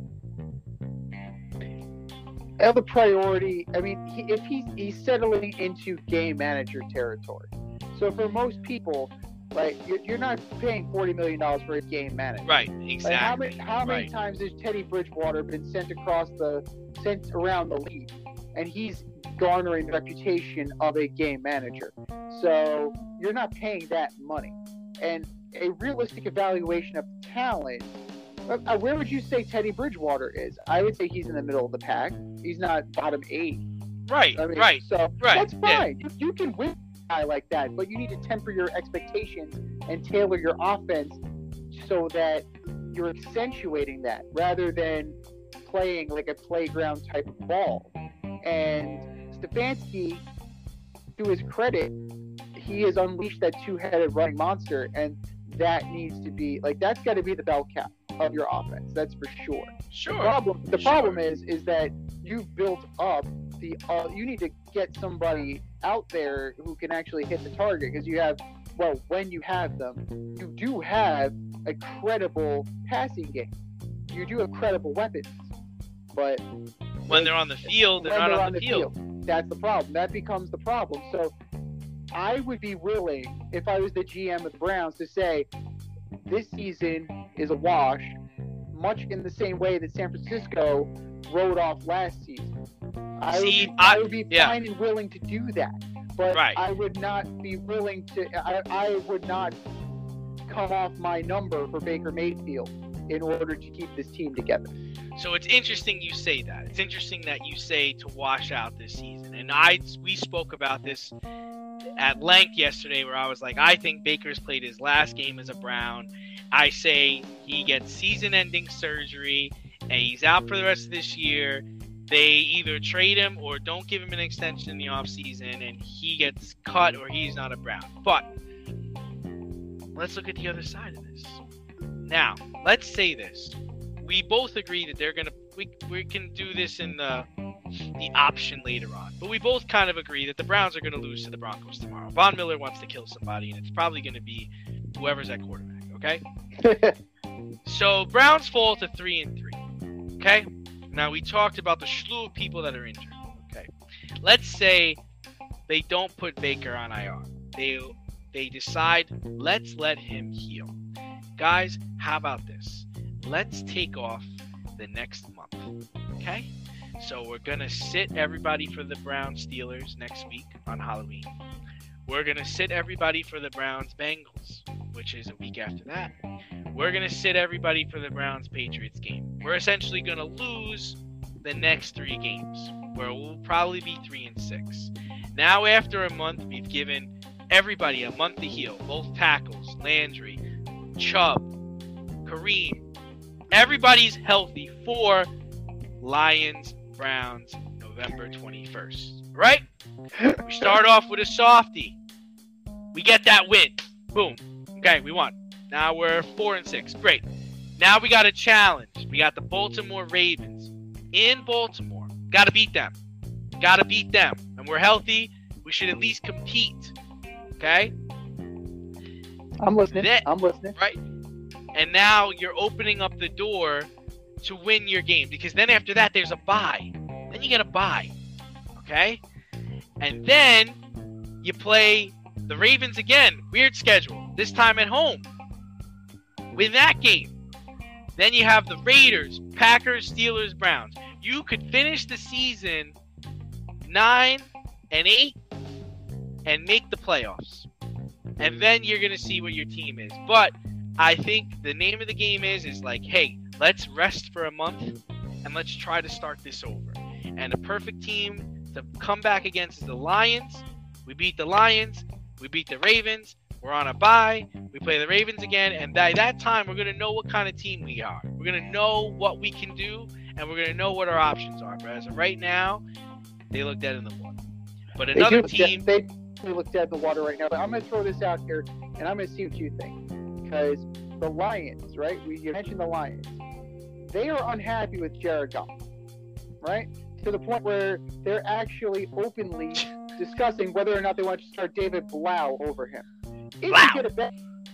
Other priority, I mean, he, if he's, he's settling into game manager territory. So for most people, like, you're, you're not paying forty million dollars for a game manager. Right, exactly. Like, how many, how many right. times has Teddy Bridgewater been sent across the, sent around the league, and he's garnering the reputation of a game manager? So you're not paying that money. And a realistic evaluation of talent, uh, where would you say Teddy Bridgewater is? I would say he's in the middle of the pack. He's not bottom eight. Right, I mean, right, So right, that's fine. You, you can win a guy like that, but you need to temper your expectations and tailor your offense so that you're accentuating that rather than playing like a playground type of ball. And Stefanski, to his credit, he has unleashed that two-headed running monster, and that needs to be like that's got to be the bell cap of your offense. That's for sure. Sure. The problem, the Sure. problem is, is that you've built up the. Uh, you need to get somebody out there who can actually hit the target, because you have. Well, when you have them, you do have a credible passing game. You do have credible weapons, but When they're on the field, they're when not they're on the field. That's the problem. That becomes the problem. So I would be willing, if I was the G M of the Browns, to say this season is a wash, much in the same way that San Francisco wrote off last season. I, See, would, be, I- I would be yeah. fine and willing to do that. But Right. I would not be willing to, I, I would not come off my number for Baker Mayfield in order to keep this team together. So it's interesting you say that. It's interesting that you say to wash out this season. And I, we spoke about this at length yesterday where I was like, I think Baker's played his last game as a Brown. I say he gets season-ending surgery and he's out for the rest of this year. They either trade him or don't give him an extension in the offseason and he gets cut or he's not a Brown. But let's look at the other side of this. Now, let's say this. We both agree that they're going to we we can do this in the the option later on. But we both kind of agree that the Browns are going to lose to the Broncos tomorrow. Von Miller wants to kill somebody, and it's probably going to be whoever's at quarterback, okay? So Browns fall to three and three, okay? Now, we talked about the slew of people that are injured, okay? Let's say they don't put Baker on I R. They, they decide, let's let him heal. Guys, how about this? Let's take off the next month, okay? So we're going to sit everybody for the Browns Steelers next week on Halloween. We're going to sit everybody for the Browns Bengals, which is a week after that. We're going to sit everybody for the Browns Patriots game. We're essentially going to lose the next three games, where we'll probably be three and six. Now, after a month, we've given everybody a month to heal. Both tackles, Landry, Chubb, Kareem. Everybody's healthy for Lions, Browns, November twenty-first. Right? We start off with a softie. We get that win. Boom. Okay, we won. Now we're four and six. Great. Now we got a challenge. We got the Baltimore Ravens in Baltimore. Got to beat them. Got to beat them. And we're healthy. We should at least compete. Okay? I'm listening. That- I'm listening. Right? And now you're opening up the door to win your game. Because then after that, there's a bye. Then you get a bye. Okay? And then you play the Ravens again. Weird schedule. This time at home. Win that game. Then you have the Raiders, Packers, Steelers, Browns. You could finish the season nine and eight and make the playoffs. And then you're going to see what your team is. But I think the name of the game is, is like, hey, let's rest for a month and let's try to start this over. And the perfect team to come back against is the Lions. We beat the Lions. We beat the Ravens. We're on a bye. We play the Ravens again. And by that time, we're going to know what kind of team we are. We're going to know what we can do. And we're going to know what our options are. But as of right now, they look dead in the water. But another they team... They look dead in the water right now. But I'm going to throw this out here, and I'm going to see what you think. Because the Lions, right? We you mentioned the Lions. They are unhappy with Jared Goff, right? To the point where they're actually openly discussing whether or not they want to start David Blau over him. If Blau. you get a bad,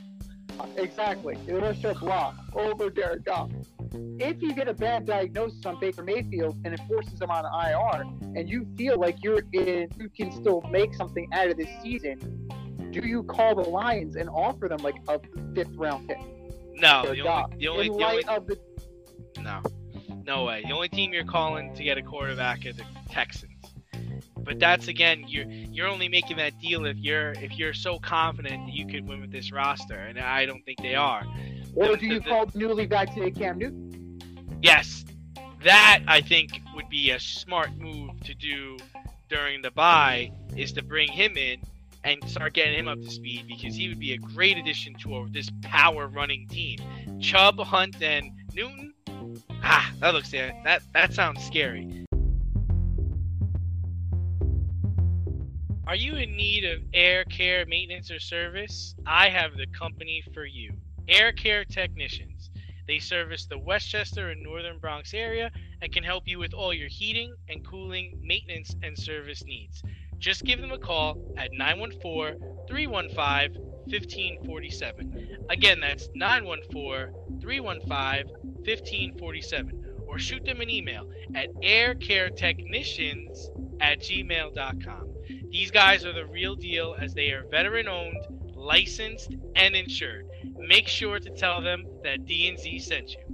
exactly, they want to start Blau over Jared Goff. If you get a bad diagnosis on Baker Mayfield and it forces him on I R, and you feel like you're in, you can still make something out of this season, do you call the Lions and offer them like a fifth round pick? No, Jared the Goff, only, the only, in the light only, of the no, no way. The only team you're calling to get a quarterback are the Texans. But that's again, you're you're only making that deal if you're if you're so confident that you could win with this roster, and I don't think they are. Or The- do you the- call newly vaccinated Cam Newton? Yes, that I think would be a smart move to do during the bye, is to bring him in and start getting him up to speed, because he would be a great addition to a, this power running team. Chubb, Hunt, and Newton. Ah, that looks that that sounds scary. Are you in need of air care maintenance or service? I have the company for you. Air Care Technicians. They service the Westchester and Northern Bronx area and can help you with all your heating and cooling maintenance and service needs. Just give them a call at nine one four, three one five, one five four seven. Again, that's nine one four, three one five, one five four seven. Or shoot them an email at aircaretechnicians at gmail dot com. These guys are the real deal, as they are veteran-owned, licensed, and insured. Make sure to tell them that D and Z sent you.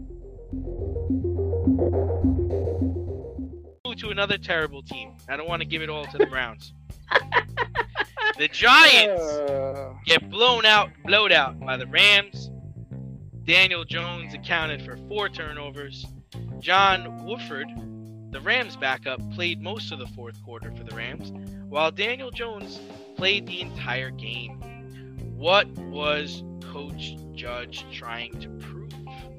To another terrible team. I don't want to give it all to the Browns. The Giants Uh, get blown out, blowed out by the Rams. Daniel Jones accounted for four turnovers. John Wolford, the Rams backup, played most of the fourth quarter for the Rams, while Daniel Jones played the entire game. What was Coach Judge trying to prove?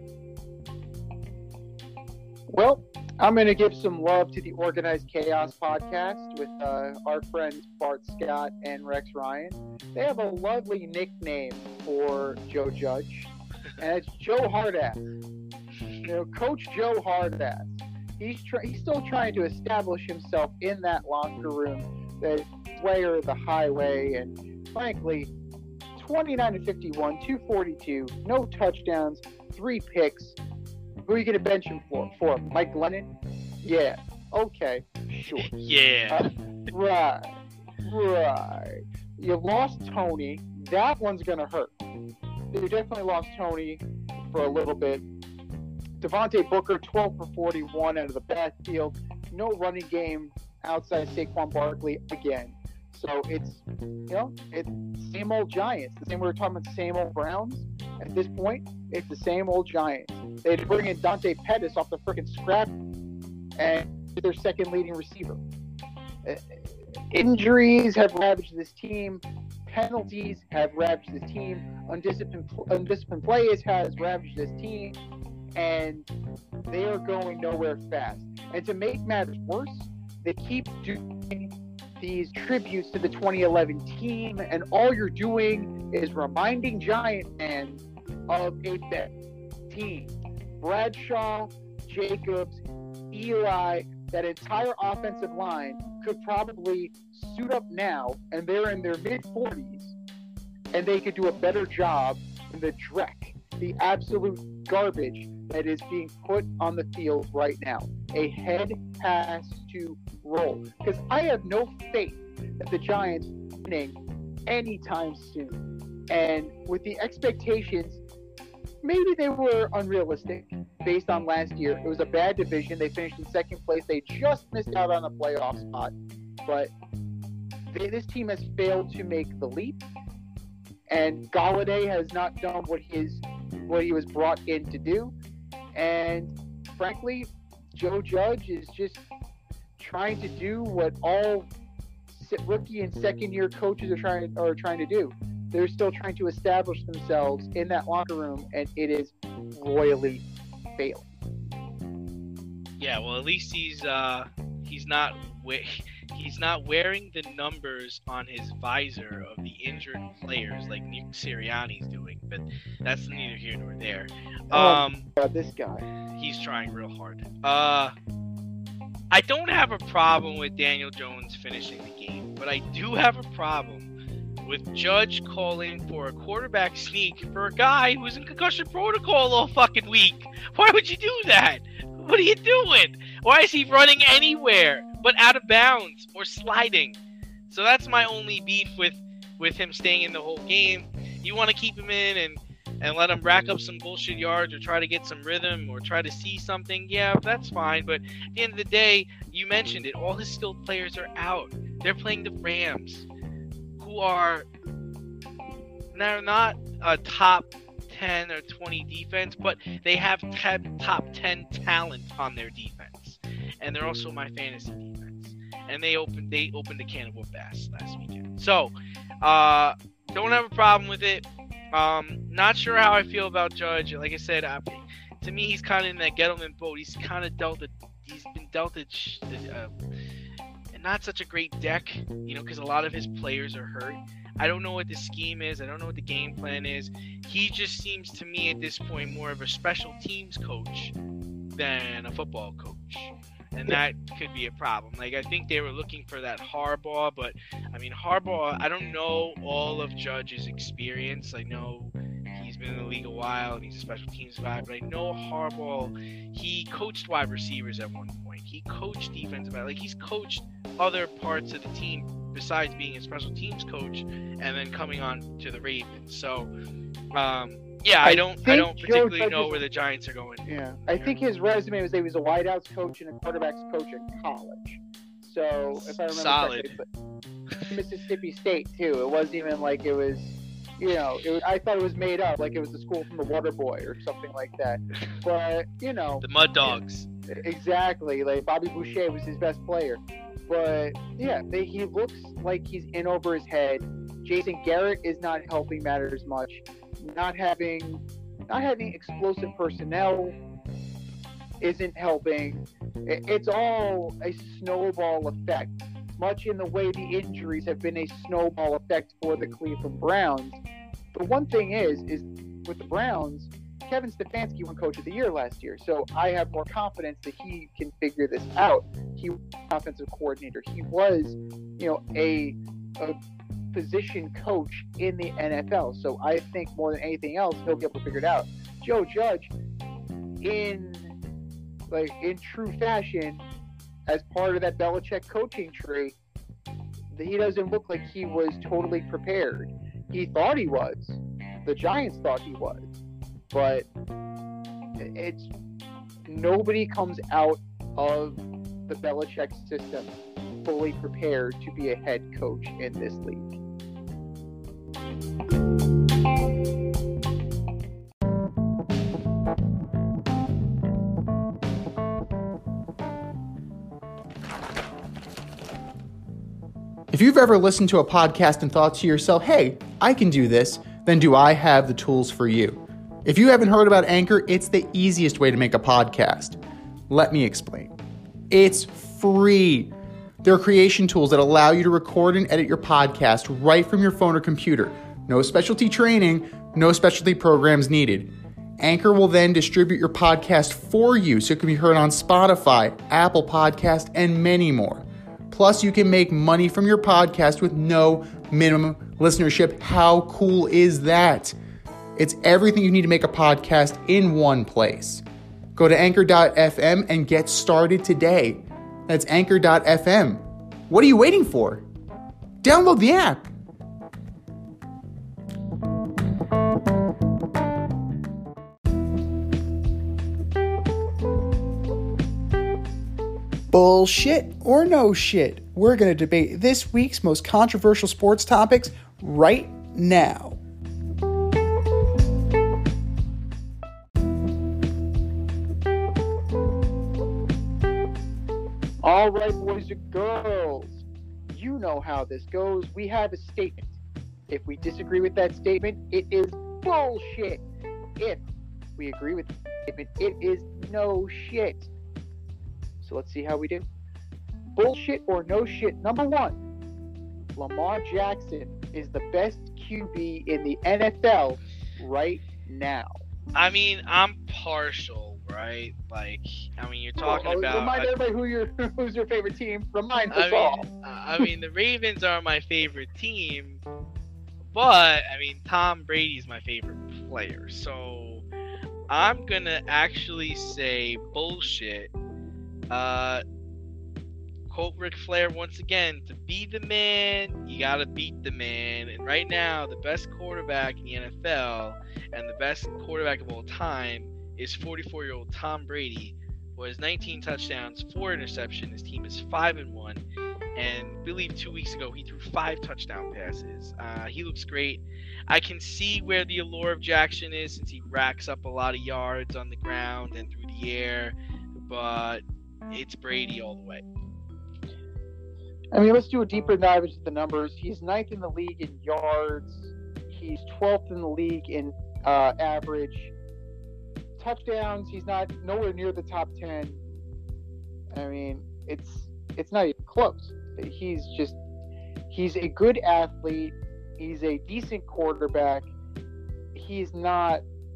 Well, I'm going to give some love to the Organized Chaos podcast with uh, our friends Bart Scott and Rex Ryan. They have a lovely nickname for Joe Judge, and it's Joe Hardass. You know, Coach Joe Hardass. He's try- he's still trying to establish himself in that locker room, the player of the highway, and frankly, twenty-nine to fifty-one, two forty-two, no touchdowns, three picks. Who are you going to bench him for? For Mike Glennon? Yeah. Okay. Sure. Yeah. Uh, right. Right. You lost Tony. That one's going to hurt. You definitely lost Tony for a little bit. Devontae Booker, twelve for forty-one out of the backfield. No running game outside Saquon Barkley again. So it's, you know, it's same old Giants. The same way we're talking about the same old Browns. At this point, it's the same old Giants. They had to bring in Dante Pettis off the freaking scrap and their second leading receiver. Uh, injuries have ravaged this team. Penalties have ravaged this team. Undisciplined, undisciplined plays has ravaged this team. And they are going nowhere fast. And to make matters worse, they keep doing these tributes to the twenty eleven team, and all you're doing is reminding Giant fans of a better team. Bradshaw, Jacobs, Eli, that entire offensive line could probably suit up now, and they're in their mid-forties, and they could do a better job than the dreck, the absolute garbage that is being put on the field right now. A head pass to roll. Because I have no faith that the Giants are winning anytime soon. And with the expectations, maybe they were unrealistic based on last year. It was a bad division. They finished in second place. They just missed out on a playoff spot. But they, this team has failed to make the leap. And Golladay has not done what he is, what he was brought in to do. And frankly, Joe Judge is just trying to do what all rookie and second year coaches are trying are trying to do. They're still trying to establish themselves in that locker room, and it is royally failing. Yeah, well, at least he's uh he's not we- he's not wearing the numbers on his visor of the injured players like Nick Sirianni's doing, but that's neither here nor there. Um, oh, this guy, he's trying real hard. Uh, I don't have a problem with Daniel Jones finishing the game, but I do have a problem with Judge calling for a quarterback sneak for a guy who's in concussion protocol all fucking week. Why would you do that? What are you doing? Why is he running anywhere but out of bounds or sliding? So that's my only beef with, with him staying in the whole game. You want to keep him in and, and let him rack up some bullshit yards or try to get some rhythm or try to see something, yeah, that's fine. But at the end of the day, you mentioned it, all his skilled players are out. They're playing the Rams, who are now not a top ten or twenty defense, but they have t- top ten talent on their defense, and they're also my fantasy defense. And they opened they opened a can of whoop ass last weekend. So, uh, don't have a problem with it. Um, not sure how I feel about Judge. Like I said, I, to me, he's kind of in that Gettleman boat. He's kind of dealt a, he's been dealt a, uh, not such a great deck, you know, because a lot of his players are hurt. I don't know what the scheme is. I don't know what the game plan is. He just seems to me at this point more of a special teams coach than a football coach. And that could be a problem. Like, I think they were looking for that Harbaugh, but, I mean, Harbaugh, I don't know all of Judge's experience. I know he's been in the league a while, and he's a special teams guy, but I know Harbaugh, he coached wide receivers at one point. He coached defensive, like, he's coached other parts of the team besides being a special teams coach and then coming on to the Ravens. So, um, yeah, I, I don't I don't particularly know where the Giants are going. Yeah, I think his resume was that he was a wideouts coach and a quarterbacks coach in college. So if I remember solid, correctly, but Mississippi State too. It wasn't even like it was, you know, it was, I thought it was made up, like it was the school from the Waterboy or something like that. But you know, the Mud Dogs. Exactly, like Bobby Boucher was his best player. But yeah, they, he looks like he's in over his head. Jason Garrett is not helping matters much. Not having, not having explosive personnel isn't helping. It, it's all a snowball effect, much in the way the injuries have been a snowball effect for the Cleveland Browns. The one thing is, is with the Browns, Kevin Stefanski won Coach of the Year last year, so I have more confidence that he can figure this out. He was an offensive coordinator. He was, you know, a, a position coach in the N F L, so I think more than anything else, he'll be able to figure it out. Joe Judge, in like in true fashion, as part of that Belichick coaching tree, he doesn't look like he was totally prepared. He thought he was. The Giants thought he was. But it's nobody comes out of the Belichick system fully prepared to be a head coach in this league. If you've ever listened to a podcast and thought to yourself, hey, I can do this, then do I have the tools for you? If you haven't heard about Anchor, it's the easiest way to make a podcast. Let me explain. It's free. There are creation tools that allow you to record and edit your podcast right from your phone or computer. No specialty training, no specialty programs needed. Anchor will then distribute your podcast for you so it can be heard on Spotify, Apple Podcast, and many more. Plus, you can make money from your podcast with no minimum listenership. How cool is that? It's everything you need to make a podcast in one place. Go to anchor dot f m and get started today. That's anchor dot f m. What are you waiting for? Download the app. Bullshit or no shit? We're going to debate this week's most controversial sports topics right now. All right, boys and girls, you know how this goes. We have a statement. If we disagree with that statement, it is bullshit. If we agree with the statement, it is no shit. So let's see how we do. Bullshit or no shit. Number one, Lamar Jackson is the best Q B in the N F L right now. I mean, I'm partial, right? Like, I mean, you're talking oh, oh, about. Remind I, everybody who your who's your favorite team. Remind I us mean, all. I mean, the Ravens are my favorite team, but I mean, Tom Brady's my favorite player. So I'm gonna actually say bullshit. Uh, quote Ric Flair once again: "To be the man, you gotta beat the man." And right now, the best quarterback in the N F L and the best quarterback of all time is forty-four-year-old Tom Brady, who has nineteen touchdowns, four interceptions. His team is five and one, and I believe two weeks ago he threw five touchdown passes. Uh, he looks great. I can see where the allure of Jackson is, since he racks up a lot of yards on the ground and through the air, but it's Brady all the way. I mean, let's do a deeper dive into the numbers. He's ninth in the league in yards. He's twelfth in the league in uh, average touchdowns. He's not nowhere near the top ten. I mean, it's it's not even close. He's just he's a good athlete. He's a decent quarterback. He's not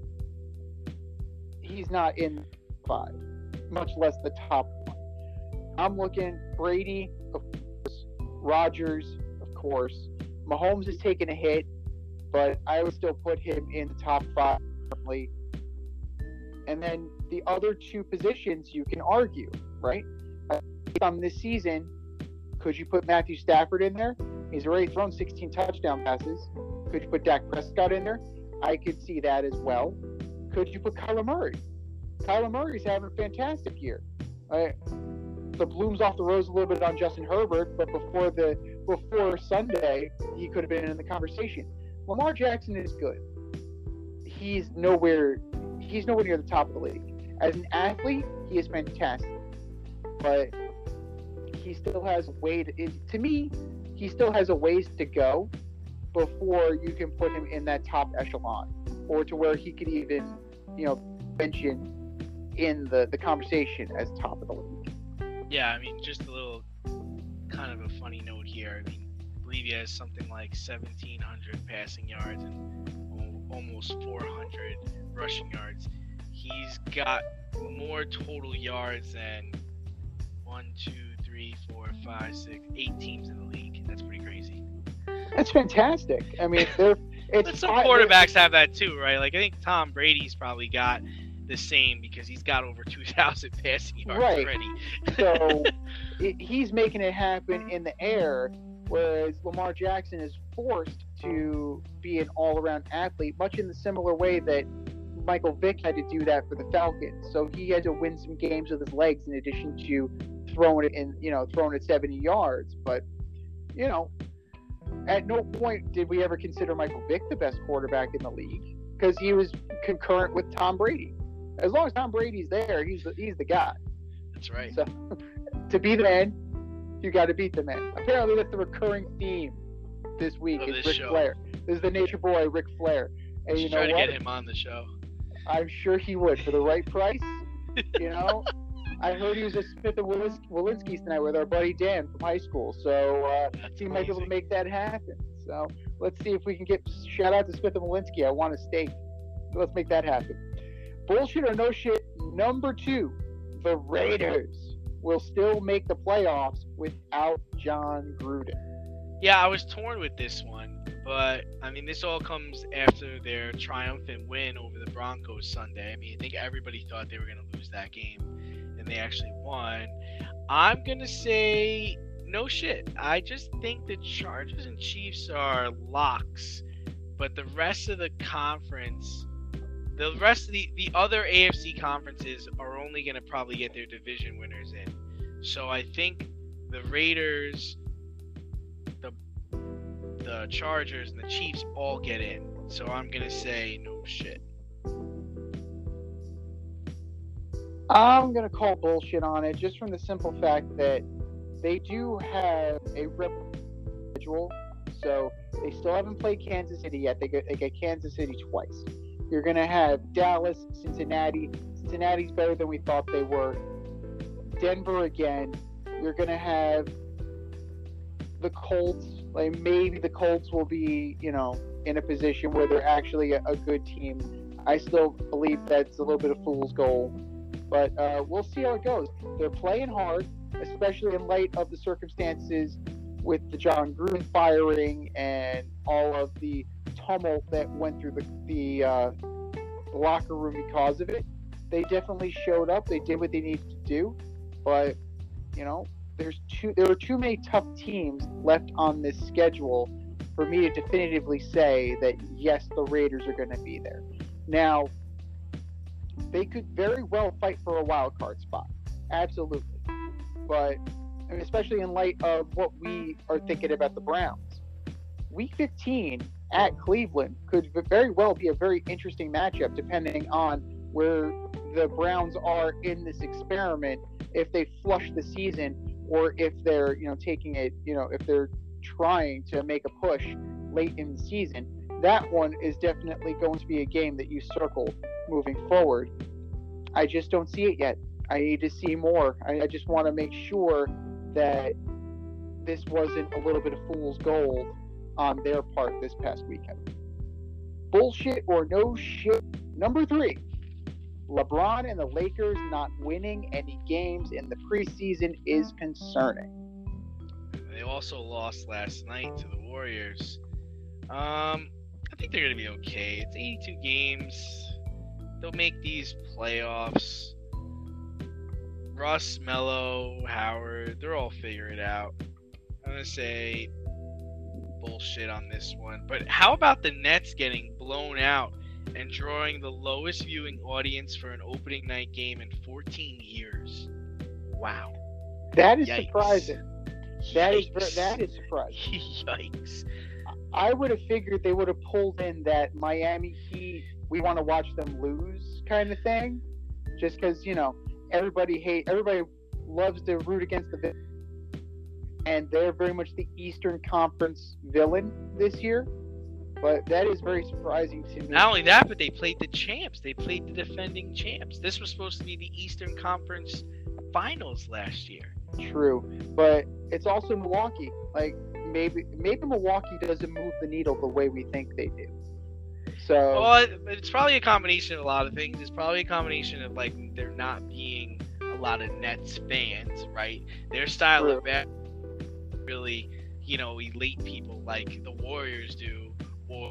he's not in five, much less the top one. I'm looking Brady, of course, Rodgers, of course. Mahomes has taken a hit, but I would still put him in the top five currently. And then the other two positions you can argue, right? On this season, could you put Matthew Stafford in there? He's already thrown sixteen touchdown passes. Could you put Dak Prescott in there? I could see that as well. Could you put Kyler Murray? Kyler Murray's having a fantastic year. Uh, the bloom's off the rose a little bit on Justin Herbert, but before the before Sunday, he could have been in the conversation. Lamar Jackson is good. He's nowhere he's nowhere near the top of the league. As an athlete, he is fantastic. But he still has a way to, it, to me, he still has a ways to go before you can put him in that top echelon, or to where he could even, you know, mention in the, the conversation as top of the league. Yeah, I mean, just a little kind of a funny note here. I mean, I believe he has something like seventeen hundred passing yards and al- almost four hundred rushing yards. He's got more total yards than one, two, three, four, five, six, eight teams in the league. That's pretty crazy. That's fantastic. I mean, they're it's But some I- quarterbacks have that too, right? Like I think Tom Brady's probably got the same because he's got over two thousand passing yards Right. already. So it, he's making it happen in the air, whereas Lamar Jackson is forced to be an all-around athlete, much in the similar way that Michael Vick had to do that for the Falcons. So he had to win some games with his legs in addition to throwing it in, you know, throwing it seventy yards. But, you know, at no point did we ever consider Michael Vick the best quarterback in the league because he was concurrent with Tom Brady. As long as Tom Brady's there, he's the, he's the guy. That's right. So, to be the man, you got to beat the man. Apparently, that's the recurring theme this week. Of is this Ric show. Flair. This is the Nature Boy, Ric Flair. And you Just know try to what? get him on the show. I'm sure he would for the right price. You know, I heard he was at Smith and Willis- Walensky's tonight with our buddy Dan from high school. So uh, That's he might be able to amazing. make that happen. So let's see if we can get shout out to Smith and Walensky. I want a steak. Let's make that happen. Bullshit or no shit. Number two, the Raiders will still make the playoffs without John Gruden. Yeah, I was torn with this one, but I mean, this all comes after their triumphant win over the Broncos Sunday. I mean, I think everybody thought they were going to lose that game, and they actually won. I'm going to say no shit. I just think the Chargers and Chiefs are locks, but the rest of the conference, the rest of the, the other A F C conferences are only going to probably get their division winners in. So I think the Raiders, the the Chargers, and the Chiefs all get in. So I'm going to say no shit. I'm going to call bullshit on it just from the simple fact that they do have a rep schedule. So they still haven't played Kansas City yet. They get, they get Kansas City twice. You're going to have Dallas, Cincinnati. Cincinnati's better than we thought they were. Denver again. You're going to have the Colts. Like maybe the Colts will be, you know, in a position where they're actually a, a good team. I still believe that's a little bit of fool's gold. But uh, we'll see how it goes. They're playing hard, especially in light of the circumstances with the John Gruden firing and all of the tumult that went through the, the uh, locker room because of it. They definitely showed up. They did what they needed to do. But, you know, there's too, there are too many tough teams left on this schedule for me to definitively say that, yes, the Raiders are going to be there. Now, they could very well fight for a wild card spot. Absolutely. But, I mean, especially in light of what we are thinking about the Browns. Week fifteen at Cleveland could very well be a very interesting matchup depending on where the Browns are in this experiment, if they flush the season or if they're, you know, taking it, you know, if they're trying to make a push late in the season. That one is definitely going to be a game that you circle moving forward. I just don't see it yet. I need to see more. I, I just want to make sure that this wasn't a little bit of fool's gold on their part this past weekend. Bullshit or no shit. Number three, LeBron and the Lakers not winning any games in the preseason is concerning. They also lost last night to the Warriors. Um, I think they're going to be okay. It's eighty-two games. They'll make these playoffs. Russ, Melo, Howard, they're all figure it out. I'm going to say bullshit on this one. But how about the Nets getting blown out and drawing the lowest viewing audience for an opening night game in fourteen years? Wow. That is Yikes. surprising. That is ver- Yikes. that is surprising. Yikes. I would have figured they would have pulled in that Miami Heat, we want to watch them lose kind of thing, just because, you know, everybody hate everybody loves to root against the. and they're very much the Eastern Conference villain this year. But that is very surprising to me. Not only that, but they played the champs. They played the defending champs. This was supposed to be the Eastern Conference Finals last year. True, but it's also Milwaukee. Like maybe maybe Milwaukee doesn't move the needle the way we think they do. So well, it, it's probably a combination of a lot of things. It's probably a combination of like there not being a lot of Nets fans, right? Their style True. of bat really, you know, elite people like the Warriors do, or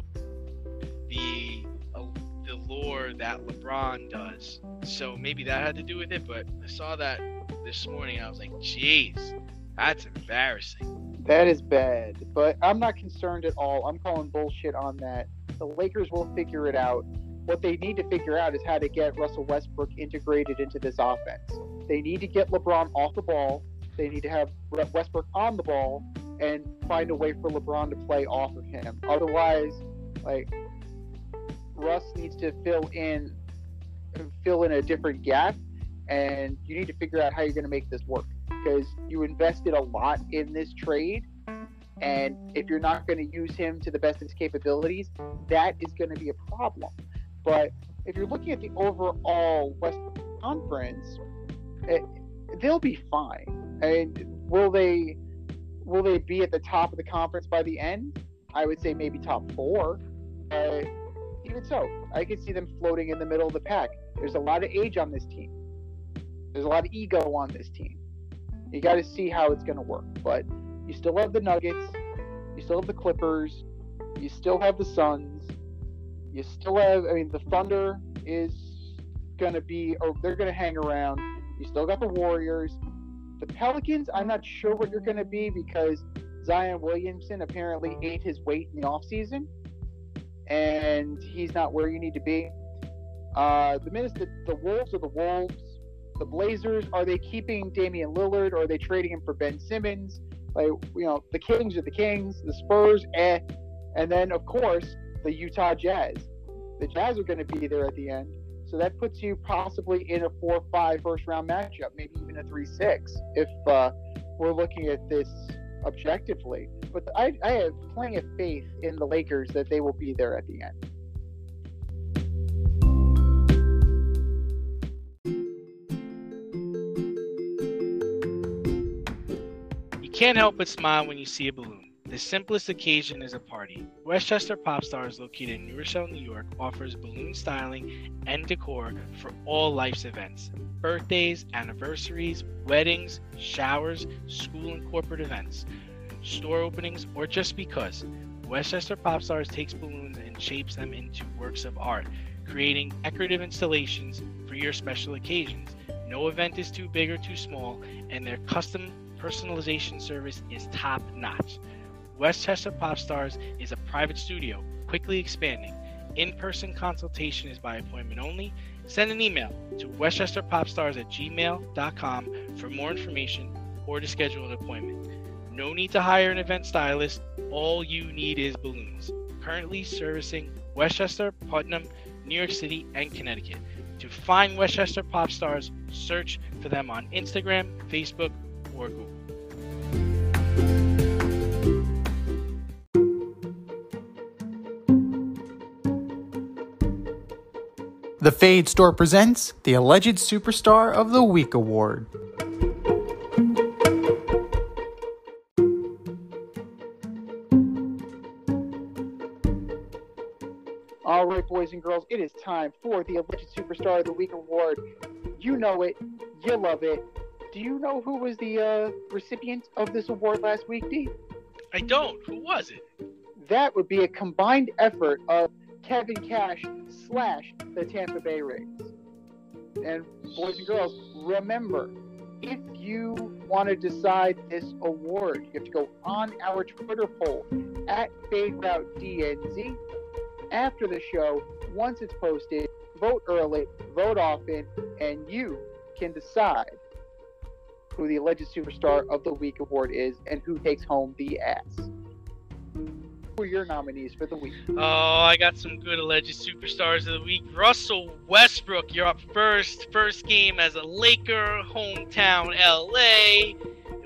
the uh, the lore that LeBron does. So maybe that had to do with it. But I saw that this morning. I was like, "Jeez, that's embarrassing." that is bad. But I'm not concerned at all. I'm calling bullshit on that. The Lakers will figure it out. What they need to figure out is how to get Russell Westbrook integrated into this offense. They need to get LeBron off the ball. They need to have Westbrook on the ball and find a way for LeBron to play off of him. Otherwise, like, Russ needs to fill in fill in a different gap, and you need to figure out how you're going to make this work, because you invested a lot in this trade, and if you're not going to use him to the best of his capabilities, that is going to be a problem. But if you're looking at the overall Western Conference, it, they'll be fine. And will they will they be at the top of the conference by the end? I would say maybe top four. Uh, even so, I could see them floating in the middle of the pack. There's a lot of age on this team. There's a lot of ego on this team. You got to see how it's going to work. But you still have the Nuggets. You still have the Clippers. You still have the Suns. You still have, I mean, the Thunder is going to be, or they're going to hang around. You still got the Warriors. The Pelicans, I'm not sure what you're going to be, because Zion Williamson apparently ate his weight in the offseason, and he's not where you need to be. Uh, the Minnesota, the Wolves are the Wolves. The Blazers, are they keeping Damian Lillard, or are they trading him for Ben Simmons? Like, you know, the Kings are the Kings. The Spurs, eh. And then, of course, the Utah Jazz. The Jazz are going to be there at the end. So that puts you possibly in a four five first-round matchup, maybe even a three six, if uh, we're looking at this objectively. But I, I have plenty of faith in the Lakers that they will be there at the end. You can't help but smile when you see a balloon. The simplest occasion is a party. Westchester Pop Stars, located in New Rochelle, New York, offers balloon styling and decor for all life's events. Birthdays, anniversaries, weddings, showers, school and corporate events, store openings, or just because. Westchester Pop Stars takes balloons and shapes them into works of art, creating decorative installations for your special occasions. No event is too big or too small, and their custom personalization service is top-notch. Westchester Pop Stars is a private studio, quickly expanding. In-person consultation is by appointment only. Send an email to westchesterpopstars at gmail dot com for more information or to schedule an appointment. No need to hire an event stylist. All you need is balloons. Currently servicing Westchester, Putnam, New York City, and Connecticut. To find Westchester Pop Stars, search for them on Instagram, Facebook, or Google. The Fade Store presents the Alleged Superstar of the Week Award. All right, boys and girls, it is time for the Alleged Superstar of the Week Award. You know it. You love it. Do you know who was the uh, recipient of this award last week, D? I don't. Who was it? That would be a combined effort of Kevin Cash slash the Tampa Bay Rays. And boys and girls, remember, if you want to decide this award, you have to go on our Twitter poll at FadeRouteDNZ. After the show, once it's posted, vote early, vote often, and you can decide who the Alleged Superstar of the Week Award is and who takes home the ass. Who are your nominees for the week? Oh, I got some good alleged superstars of the week. Russell Westbrook, you're up first. First game as a Laker, hometown L A.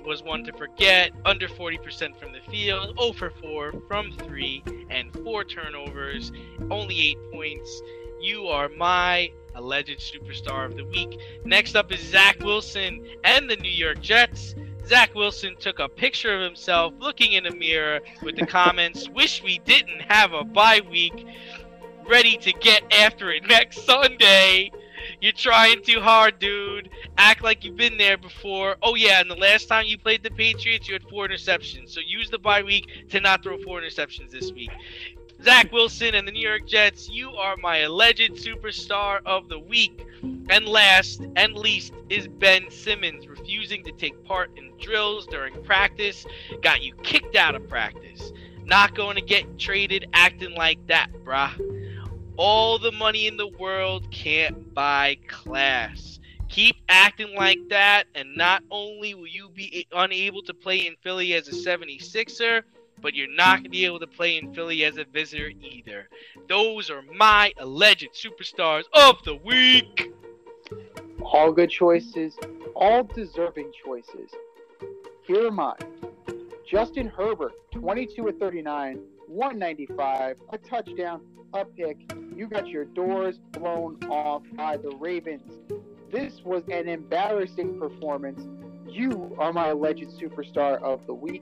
was one to forget. Under forty percent from the field, zero for four from three, and four turnovers. Only eight points. You are my alleged superstar of the week. Next up is Zach Wilson and the New York Jets. Zach Wilson took a picture of himself looking in a mirror with the comments, "Wish we didn't have a bye week. Ready to get after it next Sunday. You're trying too hard, dude. Act like you've been there before. Oh, yeah, and the last time you played the Patriots, you had four interceptions. So use the bye week to not throw four interceptions this week." Zach Wilson and the New York Jets, you are my alleged superstar of the week. And last and least is Ben Simmons, refusing to take part in drills during practice. Got you kicked out of practice. Not going to get traded acting like that, bruh. All the money in the world can't buy class. Keep acting like that, and not only will you be unable to play in Philly as a seventy-sixer, but you're not going to be able to play in Philly as a visitor either. Those are my alleged superstars of the week. All good choices, all deserving choices. Here are mine. Justin Herbert, twenty-two of thirty-nine, one ninety-five, a touchdown, a pick. You got your doors blown off by the Ravens. This was an embarrassing performance. You are my alleged superstar of the week.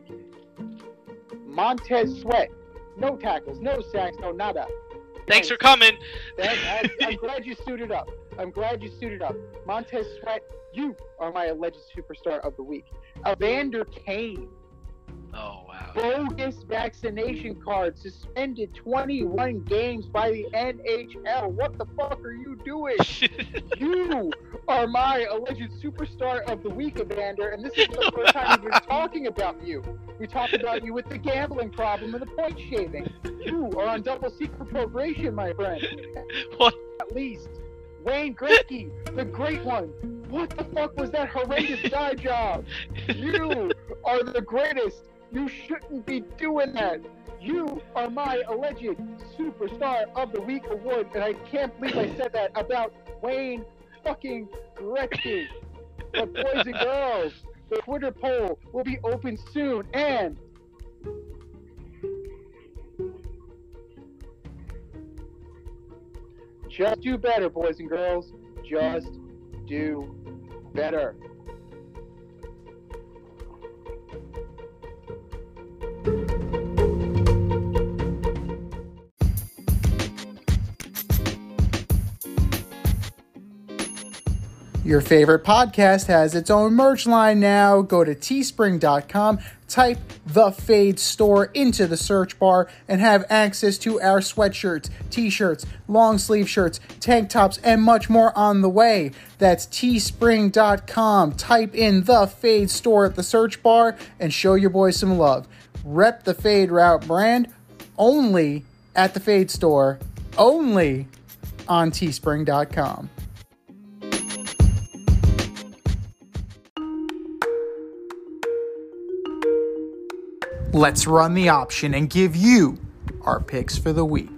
Montez Sweat, no tackles, no sacks, no nada. Thanks for coming. That, I, I'm glad you suited up. I'm glad you suited up. Montez Sweat, you are my alleged superstar of the week. Evander Kane, Oh, wow. bogus vaccination card, suspended twenty-one games by the N H L. What the fuck are you doing? You are my alleged superstar of the week, Evander, and this is the first time we've been talking about you. We talked about you with the gambling problem and the point shaving. You are on double secret probation, my friend. What? At least, Wayne Gretzky, the great one. What the fuck was that horrendous dye job? You are the greatest. You shouldn't be doing that. You are my alleged superstar of the week award, and I can't believe I said that about Wayne fucking Gretzky. But boys and girls, the Twitter poll will be open soon, and just do better, boys and girls. Just do better. Your favorite podcast has its own merch line now. Go to teespring dot com, type The Fade Store into the search bar, and have access to our sweatshirts, t-shirts, long sleeve shirts, tank tops, and much more on the way. That's teespring dot com. Type in The Fade Store at the search bar and show your boys some love. Rep the Fade Route brand only at the Fade Store, only on teespring dot com. Let's run the option and give you our picks for the week.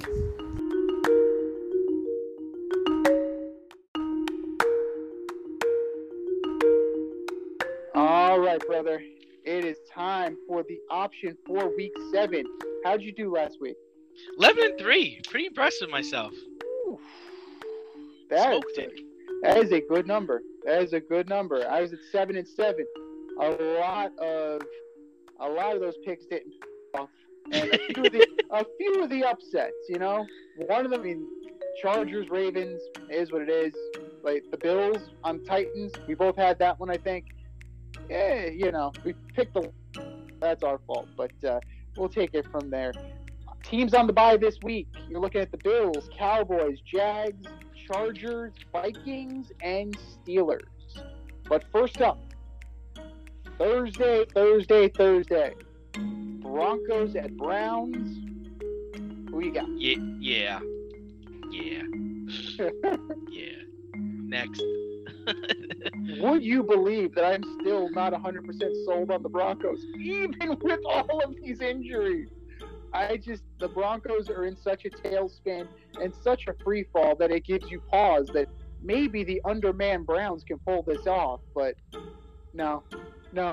All right, brother. It is time for the option for week seven. How'd you do last week? eleven and three. Pretty impressed with myself. Ooh, that, is Smoked a, it. that is a good number. That is a good number. I was at seven and seven. A lot of a lot of those picks didn't pay off, and a few of the a few of the upsets. You know, one of them, I mean, Chargers, Ravens is what it is. Like the Bills on Titans, we both had that one, I think. Yeah, you know, we picked the. That's our fault, but uh, we'll take it from there. Teams on the bye this week. You're looking at the Bills, Cowboys, Jags, Chargers, Vikings, and Steelers. But first up, Thursday, Thursday, Thursday. Broncos at Browns. Who you got? Yeah, yeah, yeah, yeah. Next. Would you believe that I'm still not one hundred percent sold on the Broncos, even with all of these injuries? I just, the Broncos are in such a tailspin and such a free fall that it gives you pause that maybe the undermanned Browns can pull this off, but no, no.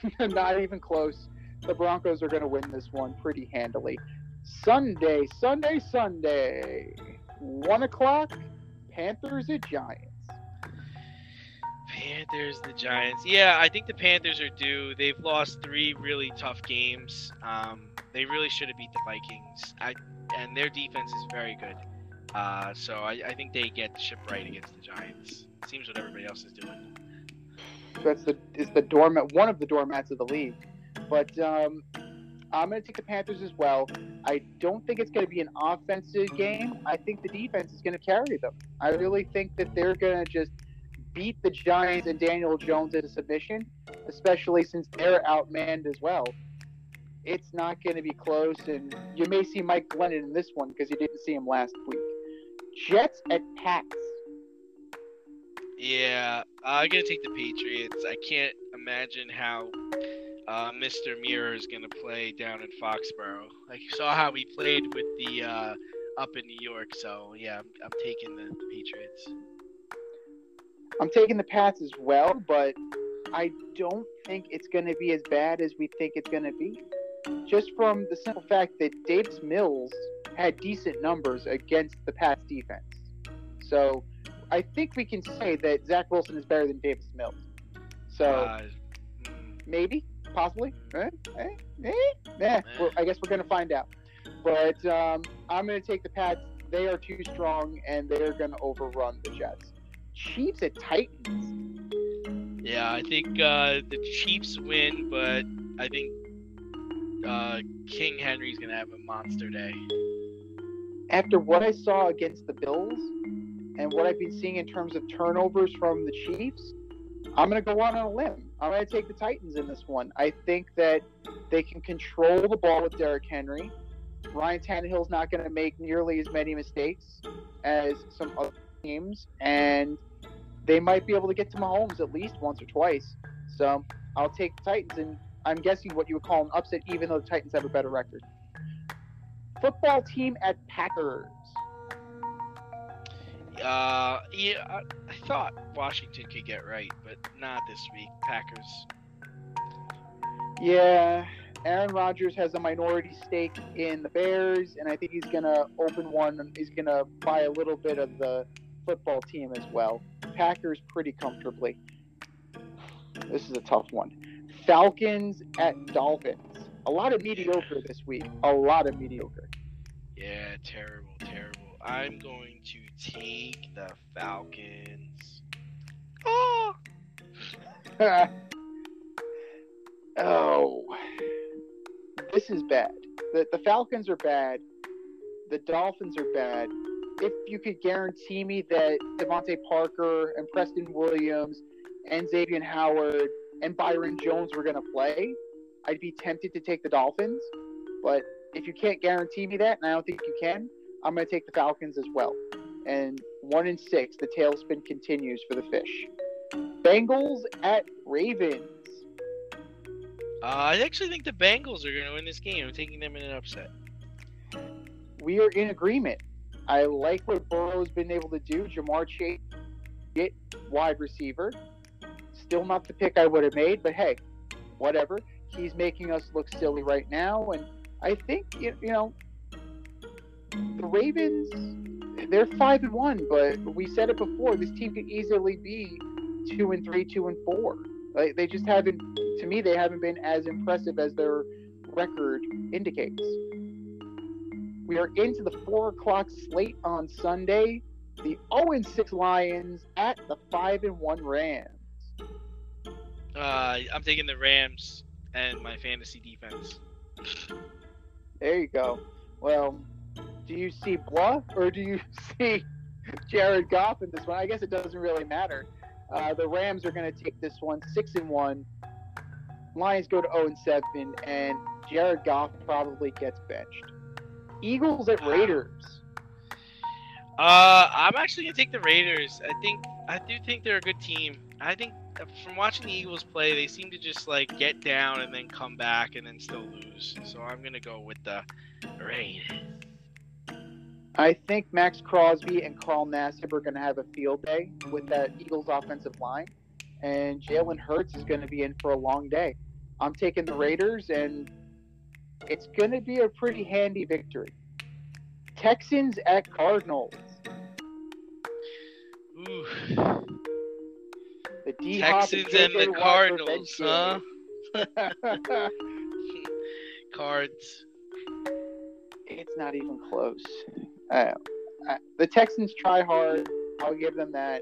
Not even close. The Broncos are going to win this one pretty handily. Sunday, Sunday, Sunday. One o'clock, Panthers at Giants. Panthers, the Giants. Yeah, I think the Panthers are due. They've lost three really tough games. Um, they really should have beat the Vikings. I, and their defense is very good. Uh, so I, I think they get the ship right against the Giants. Seems what everybody else is doing. That's the is the doormat, one of the doormats of the league. But um, I'm going to take the Panthers as well. I don't think it's going to be an offensive game. I think the defense is going to carry them. I really think that they're going to just beat the Giants and Daniel Jones at a submission, especially since they're outmanned as well. It's not going to be close, and you may see Mike Glennon in this one because you didn't see him last week. Jets at Pats. Yeah, I'm going to take the Patriots. I can't imagine how uh, Mister Mirror is going to play down in Foxborough. Like, you saw how he played with the uh, up in New York. So, yeah, I'm, I'm taking the, the Patriots. I'm taking the Pats as well, but I don't think it's going to be as bad as we think it's going to be. Just from the simple fact that Davis Mills had decent numbers against the Pats defense. So I think we can say that Zach Wilson is better than Davis Mills. So Uh, maybe, possibly. Eh? Eh? Eh? Eh. Well, I guess we're going to find out. But um, I'm going to take the Pats. They are too strong, and they're going to overrun the Jets. Chiefs at Titans. yeah, I think uh, the Chiefs win, but I think uh, King Henry's going to have a monster day. After what I saw against the Bills and what I've been seeing in terms of turnovers from the Chiefs, I'm going to go out on a limb. I'm going to take the Titans in this one. I think that they can control the ball with Derrick Henry. Ryan Tannehill's not going to make nearly as many mistakes as some other teams, and they might be able to get to Mahomes at least once or twice. So I'll take the Titans, and I'm guessing what you would call an upset, even though the Titans have a better record. Football team at Packers. Uh, yeah, I, I thought Washington could get right, but not this week. Packers. Yeah, Aaron Rodgers has a minority stake in the Bears, and I think he's going to open one. He's going to buy a little bit of the football team as well. Packers pretty comfortably. This is a tough one. Falcons at Dolphins. A lot of mediocre this week. A lot of mediocre. Yeah, terrible, terrible. I'm going to take the Falcons. Oh! Oh. This is bad. The, the Falcons are bad. The Dolphins are bad. If you could guarantee me that Devontae Parker and Preston Williams and Xavier Howard and Byron Jones were going to play, I'd be tempted to take the Dolphins. But if you can't guarantee me that, and I don't think you can, I'm going to take the Falcons as well. And one in six, the tailspin continues for the fish. Bengals at Ravens. Uh, I actually think the Bengals are going to win this game. I'm taking them in an upset. We are in agreement. I like what Burrow's been able to do. Jamar Chase, get wide receiver. Still not the pick I would have made, but hey, whatever. He's making us look silly right now, and I think you know the Ravens. They're five and one, but we said it before. This team could easily be two and three, two and four. Like, they just haven't. To me, they haven't been as impressive as their record indicates. We are into the four o'clock slate on Sunday. The zero and six Lions at the five and one Rams. Uh, I'm taking the Rams and my fantasy defense. There you go. Well, do you see Bluff or do you see Jared Goff in this one? I guess it doesn't really matter. Uh, the Rams are going to take this one six and one. Lions go to zero and seven, and Jared Goff probably gets benched. Eagles at Raiders. Uh, I'm actually gonna take the Raiders. I think I do think they're a good team. I think from watching the Eagles play, they seem to just like get down and then come back and then still lose. So I'm gonna go with the Raiders. I think Max Crosby and Carl Nassib are going to have a field day with that Eagles offensive line, and Jalen Hurts is going to be in for a long day. I'm taking the Raiders, and it's going to be a pretty handy victory. Texans at Cardinals. Ooh. The D-Hop Texans and the Cardinals, huh? huh? Cards. It's not even close. Uh, uh, the Texans try hard. I'll give them that.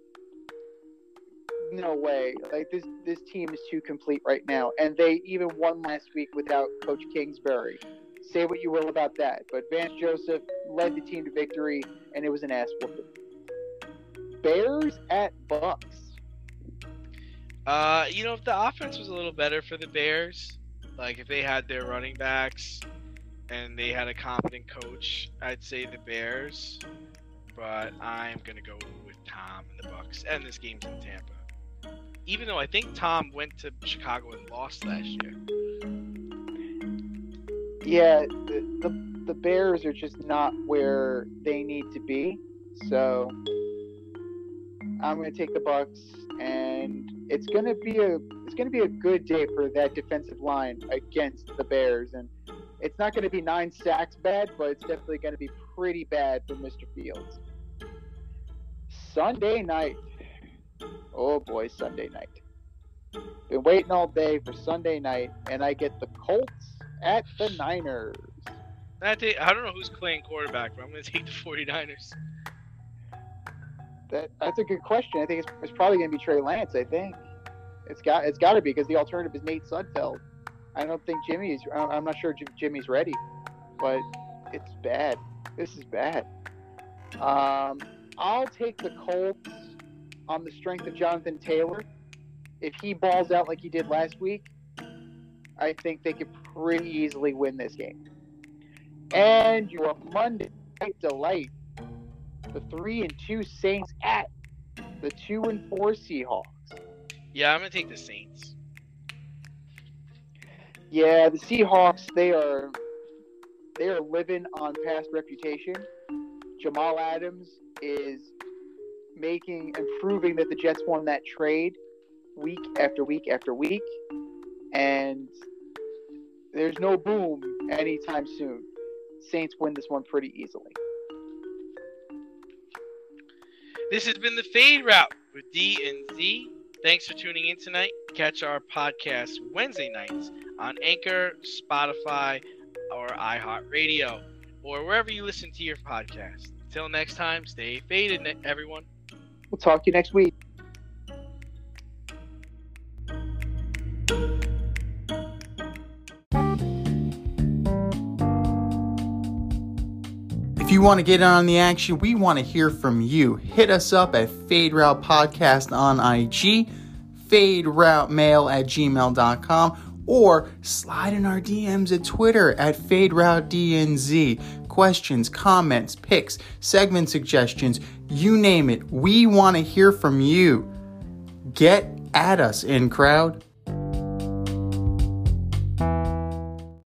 No way. Like this, this team is too complete right now, and they even won last week without Coach Kingsbury. Say what you will about that, but Vance Joseph led the team to victory, and it was an ass whooping. Bears at Bucks. Uh, you know, if the offense was a little better for the Bears, like if they had their running backs and they had a competent coach, I'd say the Bears. But I'm gonna go with Tom and the Bucks, and this game's in Tampa. Even though I think Tom went to Chicago and lost last year. Yeah, the, the the Bears are just not where they need to be. So I'm going to take the Bucks, and it's going to be a it's going to be a good day for that defensive line against the Bears. And it's not going to be nine sacks bad, but it's definitely going to be pretty bad for Mister Fields. Sunday night. Oh boy, Sunday night. Been waiting all day for Sunday night, and I get the Colts at the Niners. I, take, I don't know who's playing quarterback, but I'm going to take the 49ers. That that's a good question. I think it's, it's probably going to be Trey Lance. I think it's got it's got to be, because the alternative is Nate Sudfeld. I don't think Jimmy is. I'm not sure Jimmy's ready, but it's bad. This is bad. Um, I'll take the Colts on the strength of Jonathan Taylor. If he balls out like he did last week, I think they could pretty easily win this game. And your Monday night delight, the three and two Saints at the two and four Seahawks. Yeah, I'm gonna take the Saints. Yeah, the Seahawks, they are they are living on past reputation. Jamal Adams is making and proving that the Jets won that trade week after week after week, and there's no boom anytime soon. Saints win this one pretty easily. This has been the Fade Route with D and Z. Thanks for tuning in tonight. Catch our podcast Wednesday nights on Anchor, Spotify, or iHeartRadio, or wherever you listen to your podcast. Until next time, stay faded, everyone. We'll talk to you next week. If you want to get in on the action, we want to hear from you. Hit us up at Fade Route Podcast on I G, faderoutemail at gmail dot com, or slide in our D Ms at Twitter at FadeRouteDNZ. Questions, comments, picks, segment suggestions, you name it. We want to hear from you. Get at us, in crowd.